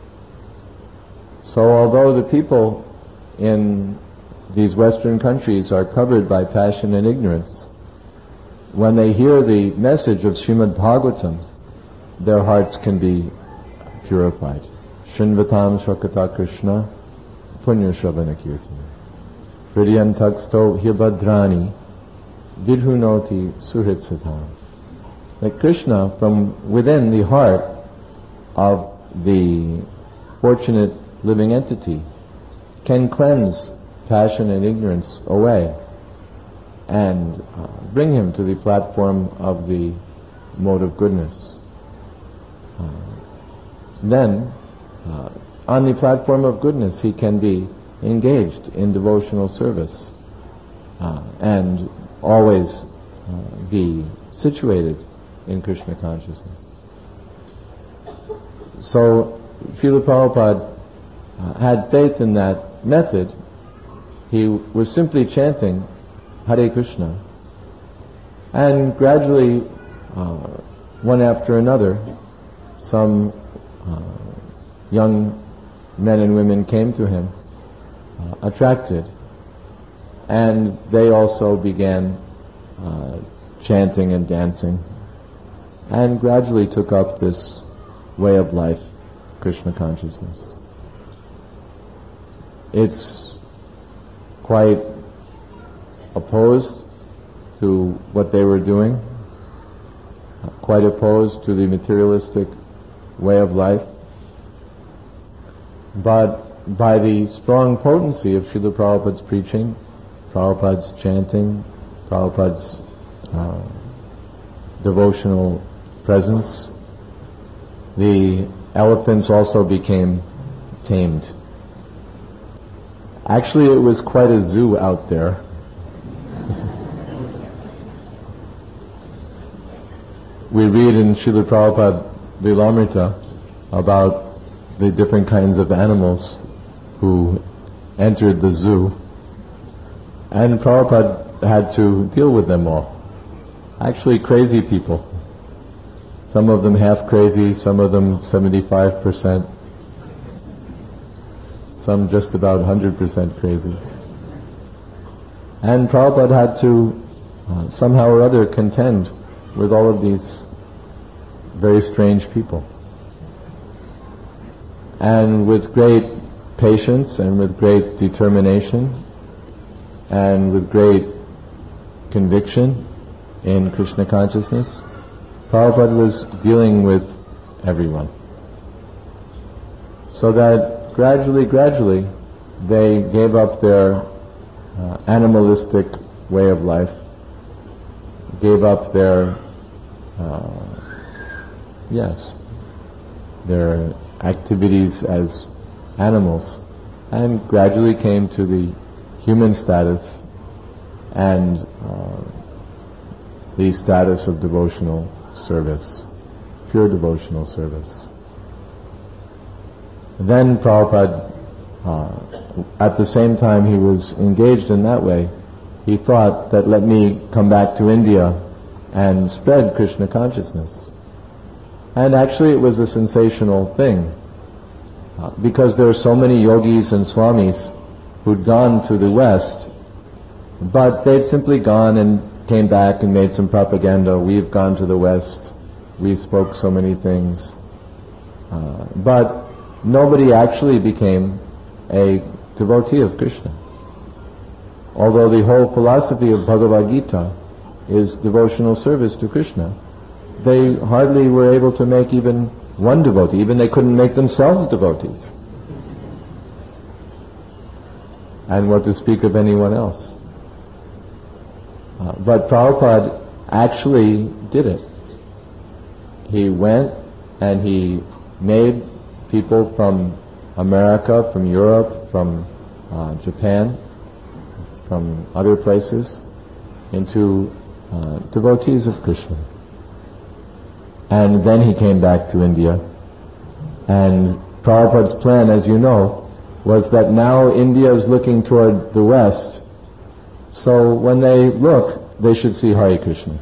So although the people in these Western countries are covered by passion and ignorance, when they hear the message of Srimad Bhagavatam, their hearts can be purified. Shinvatam Shakata Krishna Punya Shravana Kirtana Hridyan Taksto Hibhadrani Vidhunoti Suhritsatam. That Krishna, from within the heart of the fortunate living entity, can cleanse passion and ignorance away and bring him to the platform of the mode of goodness. Then, on the platform of goodness, he can be engaged in devotional service and always be situated in Krishna consciousness. So, Srila Prabhupada had faith in that method. He was simply chanting Hare Krishna, and gradually, one after another, some young men and women came to him, attracted, and they also began chanting and dancing, and gradually took up this way of life, Krishna consciousness. It's quite opposed to what they were doing, quite opposed to the materialistic way of life, but by the strong potency of Srila Prabhupada's preaching, Prabhupada's chanting, Prabhupada's devotional presence, the elephants also became tamed. Actually, it was quite a zoo out there. We read in Srila Prabhupada Lilamrita about the different kinds of animals who entered the zoo, and Prabhupada had to deal with them all. Actually, crazy people. Some of them half crazy, some of them 75%. Some just about 100% crazy. And Prabhupada had to somehow or other contend with all of these very strange people. And with great patience and with great determination and with great conviction in Krishna consciousness, Prabhupada was dealing with everyone. So that gradually, they gave up their animalistic way of life, gave up their, their activities as animals, and gradually came to the human status and the status of devotional service. pure devotional service. Then Prabhupada, at the same time he was engaged in that way, he thought that let me come back to India and spread Krishna consciousness. And actually it was a sensational thing, because there were so many yogis and swamis who'd gone to the West, but they'd simply gone and came back and made some propaganda. We've gone to the West, we spoke so many things. But nobody actually became a devotee of Krishna. Although the whole philosophy of Bhagavad Gita is devotional service to Krishna, they hardly were able to make even one devotee. Even they couldn't make themselves devotees. And what to speak of anyone else. But Prabhupada actually did it. He went and he made people from America, from Europe, from Japan, from other places, into devotees of Krishna. And then he came back to India. And Prabhupada's plan, as you know, was that now India is looking toward the West, so when they look, they should see Hare Krishna.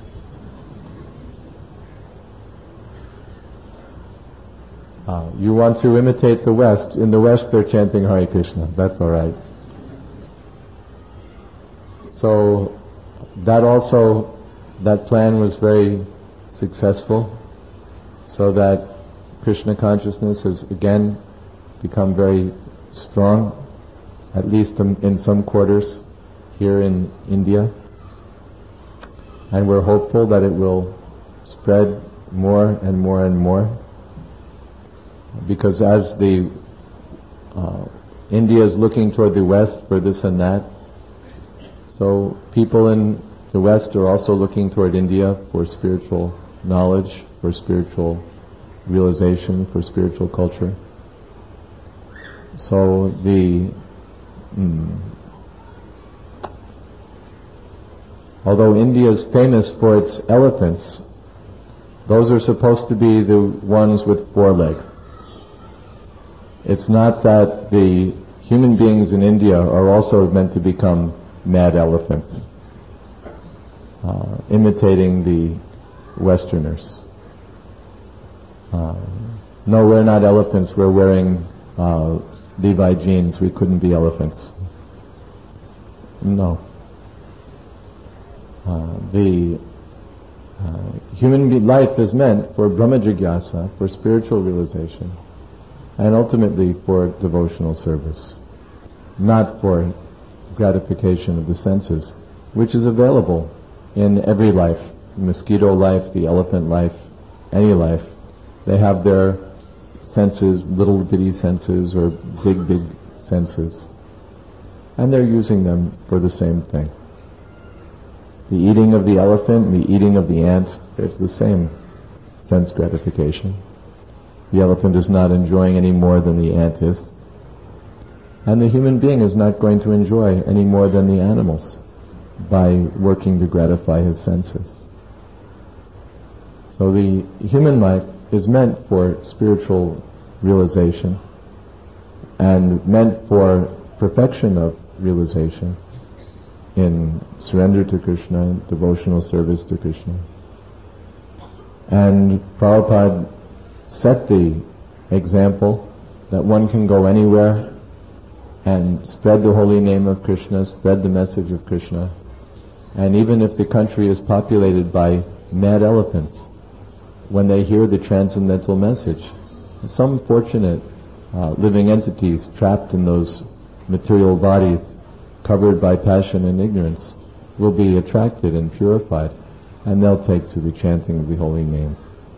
You want to imitate the West. In the West they're chanting Hare Krishna. That's all right. So that plan was very successful, so that Krishna consciousness has again become very strong, at least in some quarters here in India. And we're hopeful that it will spread more and more and more, because as India is looking toward the West for this and that, so people in the West are also looking toward India for spiritual knowledge, for spiritual realization, for spiritual culture. So although India is famous for its elephants, those are supposed to be the ones with 4 legs. It's not that the human beings in India are also meant to become mad elephants, imitating the Westerners. No, we're not elephants. We're wearing Levi jeans. We couldn't be elephants. No. The human life is meant for Brahma Jigyasa, for spiritual realization, and ultimately for devotional service, not for gratification of the senses, which is available in every life, the mosquito life, the elephant life, any life. They have their senses, little bitty senses or big senses, and they're using them for the same thing. The eating of the elephant and the eating of the ant, it's the same sense gratification. The elephant is not enjoying any more than the ant is, and the human being is not going to enjoy any more than the animals by working to gratify his senses. So the human life is meant for spiritual realization and meant for perfection of realization in surrender to Krishna, devotional service to Krishna. And Prabhupada set the example that one can go anywhere and spread the holy name of Krishna, spread the message of Krishna, and even if the country is populated by mad elephants, when they hear the transcendental message, some fortunate living entities trapped in those material bodies covered by passion and ignorance will be attracted and purified, and they'll take to the chanting of the holy name.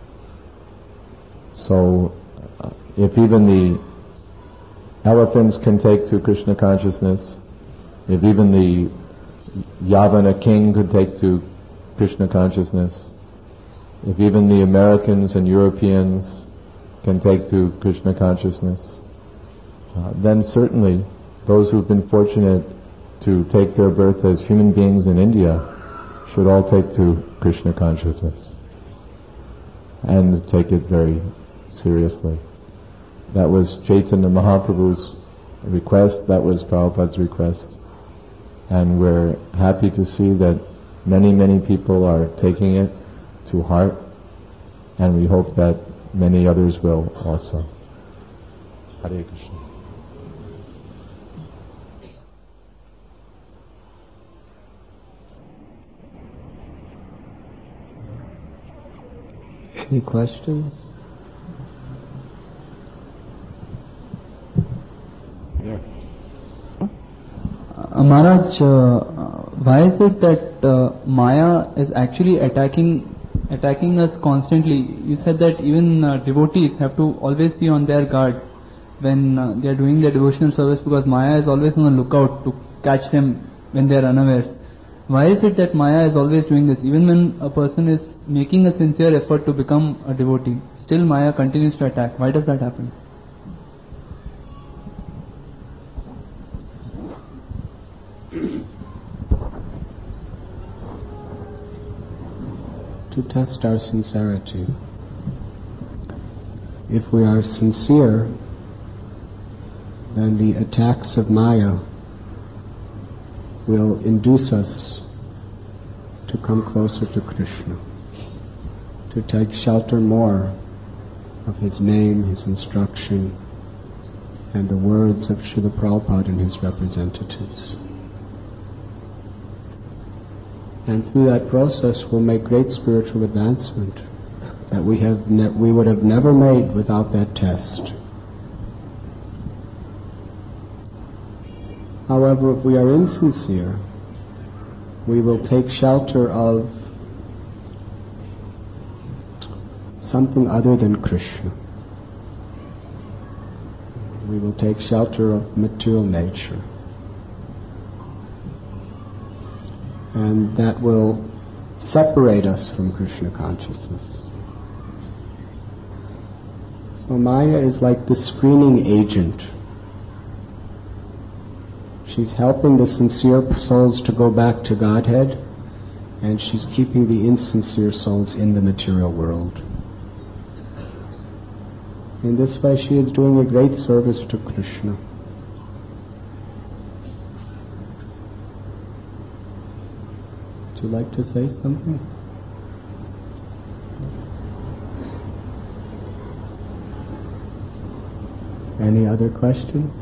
So if even the elephants can take to Krishna consciousness, if even the Yavana king could take to Krishna consciousness, if even the Americans and Europeans can take to Krishna consciousness, then certainly those who've been fortunate to take their birth as human beings in India should all take to Krishna consciousness. and take it very seriously. That was Chaitanya Mahaprabhu's request, that was Prabhupada's request, and we're happy to see that many people are taking it to heart, and we hope that many others will also. Hare Krishna. Any questions? Yeah. Maharaj, why is it that Maya is actually attacking us constantly? You said that even devotees have to always be on their guard when they are doing their devotional service, because Maya is always on the lookout to catch them when they are unawares. Why is it that Maya is always doing this? Even when a person is making a sincere effort to become a devotee, still Maya continues to attack. Why does that happen? To test our sincerity. If we are sincere, then the attacks of Maya will induce us to come closer to Krishna, to take shelter more of His name, His instruction, and the words of Srila Prabhupada and His representatives. And through that process we'll make great spiritual advancement that we would have never made without that test. However, if we are insincere, we will take shelter of something other than Krishna. We will take shelter of material nature. And that will separate us from Krishna consciousness. So Maya is like the screening agent. She's helping the sincere souls to go back to Godhead, and she's keeping the insincere souls in the material world. In this way she is doing a great service to Krishna. Would you like to say something? Any other questions?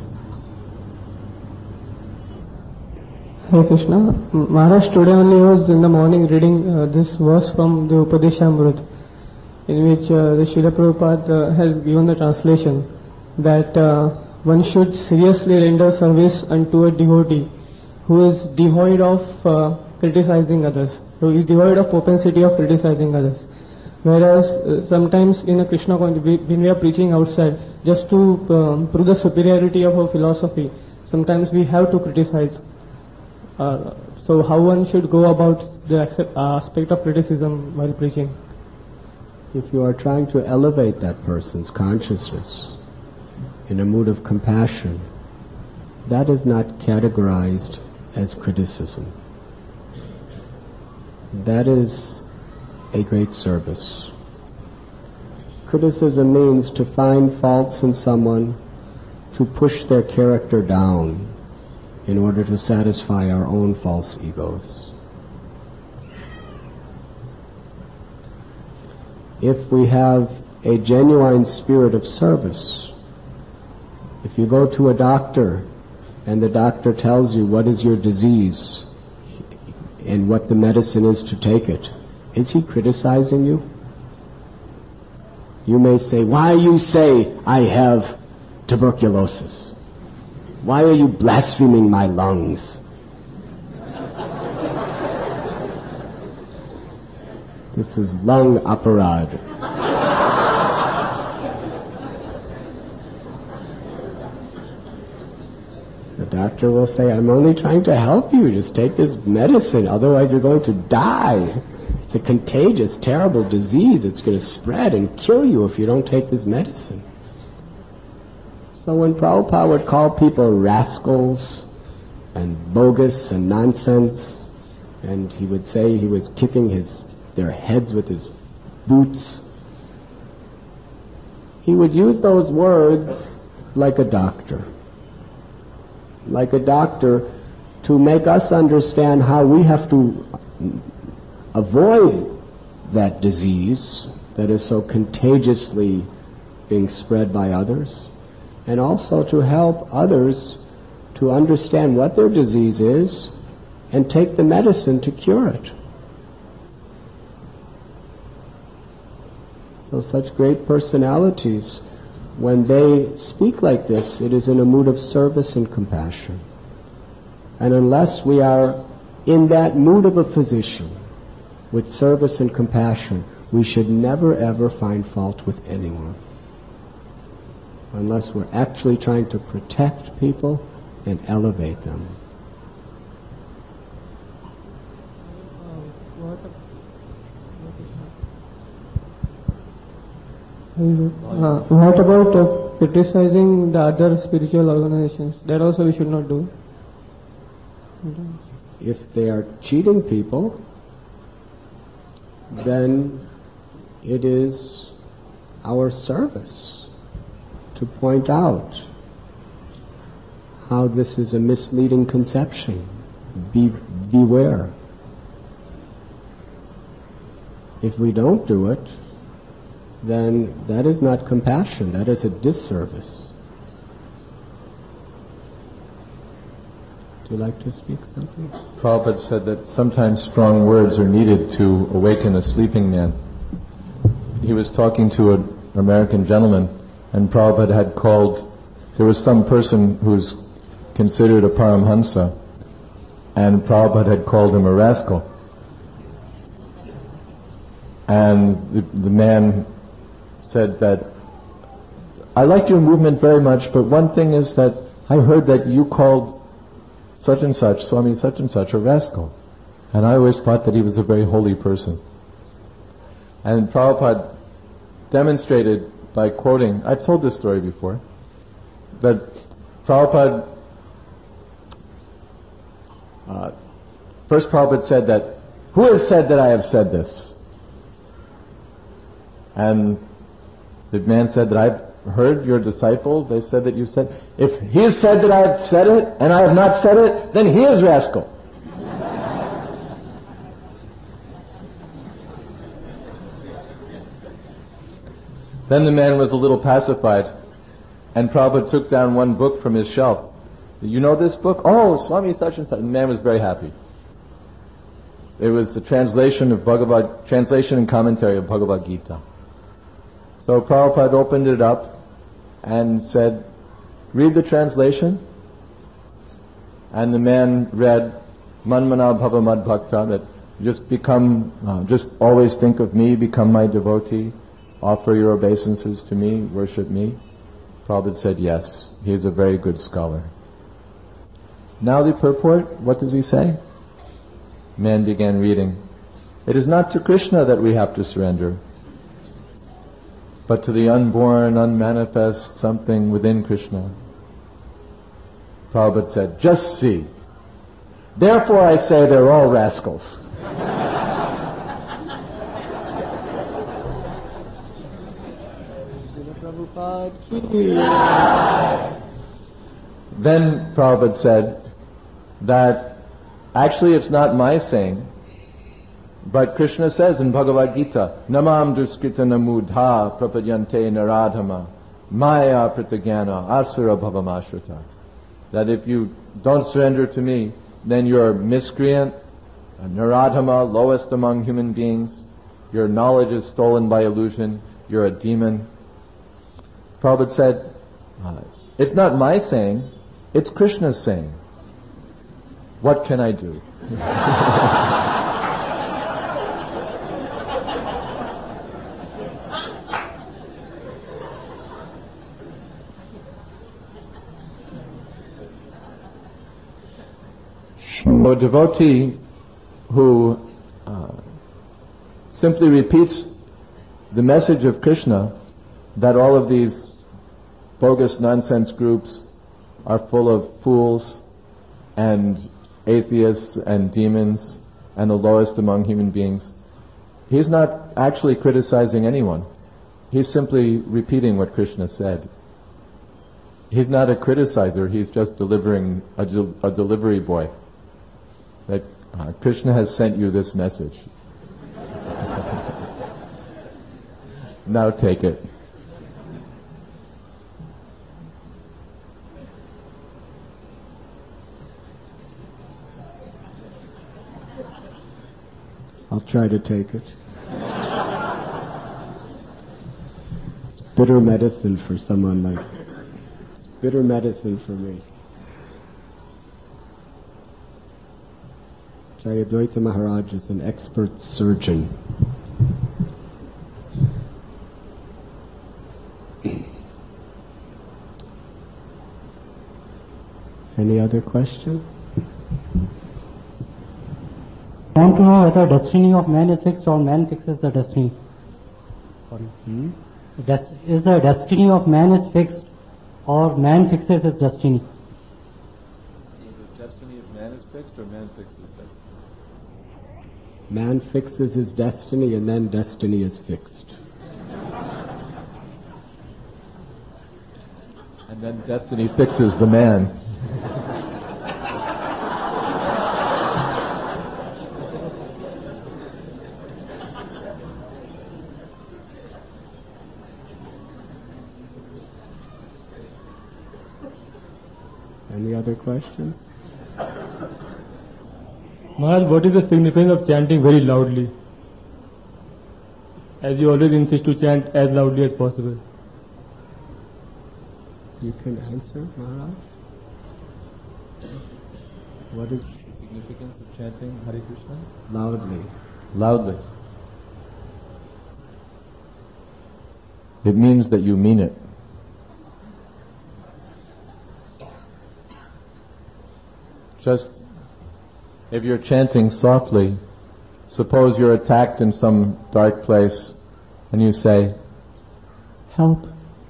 Hare Krishna. Maharaj today only was in the morning reading this verse from the Upadeshamrut, in which the Srila Prabhupada has given the translation that one should seriously render service unto a devotee who is devoid of criticizing others, who is devoid of propensity of criticizing others. Whereas sometimes in a Krishna consciousness, when we are preaching outside, just to prove the superiority of our philosophy, sometimes we have to criticize. So how one should go about the aspect of criticism while preaching? If you are trying to elevate that person's consciousness in a mood of compassion, that is not categorized as criticism. That is a great service. Criticism means to find faults in someone, to push their character down in order to satisfy our own false egos. If we have a genuine spirit of service, if you go to a doctor and the doctor tells you what is your disease and what the medicine is to take it, is he criticizing you? You may say, why you say I have tuberculosis? Why are you blaspheming my lungs? This is lung aparad. The doctor will say, I'm only trying to help you. Just take this medicine, otherwise you're going to die. It's a contagious, terrible disease. It's going to spread and kill you if you don't take this medicine. So when Prabhupada would call people rascals and bogus and nonsense, and he would say he was kicking their heads with his boots, he would use those words like a doctor. Like a doctor to make us understand how we have to avoid that disease that is so contagiously being spread by others, and also to help others to understand what their disease is and take the medicine to cure it. So such great personalities, when they speak like this, it is in a mood of service and compassion. And unless we are in that mood of a physician, with service and compassion, we should never ever find fault with anyone. Unless we're actually trying to protect people and elevate them. What about criticizing the other spiritual organizations? That also we should not do. If they are cheating people, then it is our service to point out how this is a misleading conception. Beware. If we don't do it, then that is not compassion, that is a disservice. Would you like to speak something? Prabhupada said that sometimes strong words are needed to awaken a sleeping man. He was talking to an American gentleman, and Prabhupada had called, there was some person who's considered a Paramhansa, and Prabhupada had called him a rascal. And the man said that, I like your movement very much, but one thing is that I heard that you called such and such, Swami such and such, a rascal. And I always thought that he was a very holy person. And Prabhupada demonstrated by quoting, I've told this story before, but Prabhupada, first Prabhupada said that, who has said that I have said this? And the man said that I've heard your disciple, they said that you said, if he has said that I have said it, and I have not said it, then he is rascal. Then the man was a little pacified, and Prabhupada took down one book from his shelf. You know this book? Oh, Swami such and such. And the man was very happy. It was the translation and commentary of Bhagavad Gita. So Prabhupada opened it up and said, read the translation. And the man read, Manmana Bhava Mad Bhakta, that just always think of me, become my devotee, offer your obeisances to me, worship me. Prabhupada said, yes, he is a very good scholar. Now the purport, what does he say? Man began reading, it is not to Krishna that we have to surrender, but to the unborn, unmanifest something within Krishna. Prabhupada said, just see. Therefore I say they're all rascals. Then Prabhupada said that actually it's not my saying, but Krishna says in Bhagavad Gita, Namam duskrita namudha prapadyante naradhama maya pratagyana asura bhavamashrita. That if you don't surrender to me, then you're miscreant, a naradhama, lowest among human beings. Your knowledge is stolen by illusion. You're a demon. Prabhupada said, it's not my saying, it's Krishna's saying. What can I do? A devotee who simply repeats the message of Krishna, that all of these bogus nonsense groups are full of fools and atheists and demons and the lowest among human beings. He's not actually criticizing anyone. he's simply repeating what Krishna said. He's not a criticizer, he's just delivering a delivery boy. That Krishna has sent you this message. Now take it. I'll try to take it. It's bitter medicine for someone like me. It's bitter medicine for me. Jayadvaita Maharaj is an expert surgeon. Any other questions? I want to know whether destiny of man is fixed or man fixes the destiny. Is the destiny of man is fixed or man fixes his destiny? The destiny of man is fixed or man fixes destiny? Man fixes his destiny and then destiny is fixed. And then destiny fixes the man. Any other questions? Maharaj, what is the significance of chanting very loudly? As you always insist to chant as loudly as possible. You can answer, Maharaj. What is The significance of chanting Hare Krishna? loudly? Loudly. It means that you mean it. Just, if you're chanting softly, suppose you're attacked in some dark place and you say, "Help."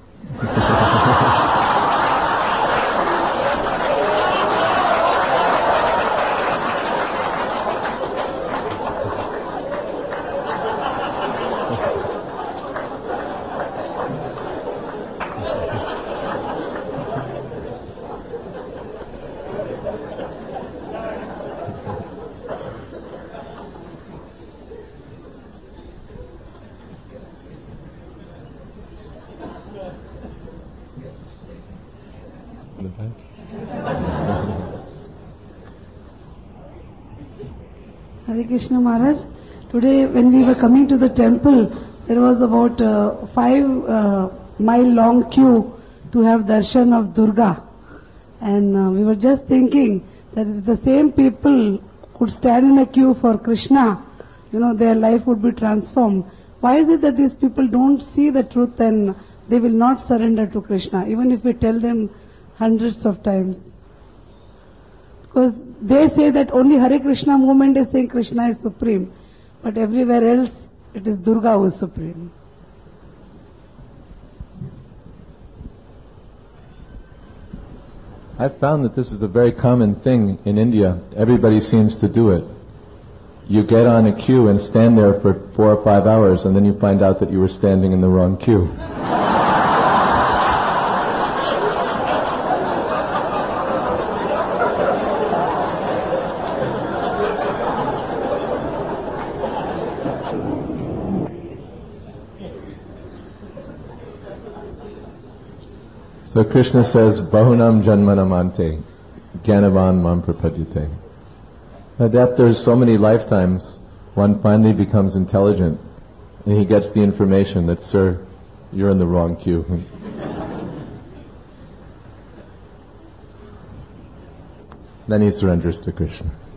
Hare Krishna Maharaj, today when we were coming to the temple, there was about 5-mile long queue to have darshan of Durga. And we were just thinking that if the same people could stand in a queue for Krishna, their life would be transformed. Why is it that these people don't see the truth and they will not surrender to Krishna, even if we tell them hundreds of times? Because they say that only Hare Krishna movement is saying Krishna is supreme, but everywhere else it is Durga who is supreme. I've found that this is a very common thing in India. Everybody seems to do it. You get on a queue and stand there for 4 or 5 hours, and then you find out that you were standing in the wrong queue. So Krishna says, Bahunam Janmanamante, Gyanavan Mam Prapadyate. That after so many lifetimes, one finally becomes intelligent, and he gets the information that, sir, you're in the wrong queue. Then he surrenders to Krishna.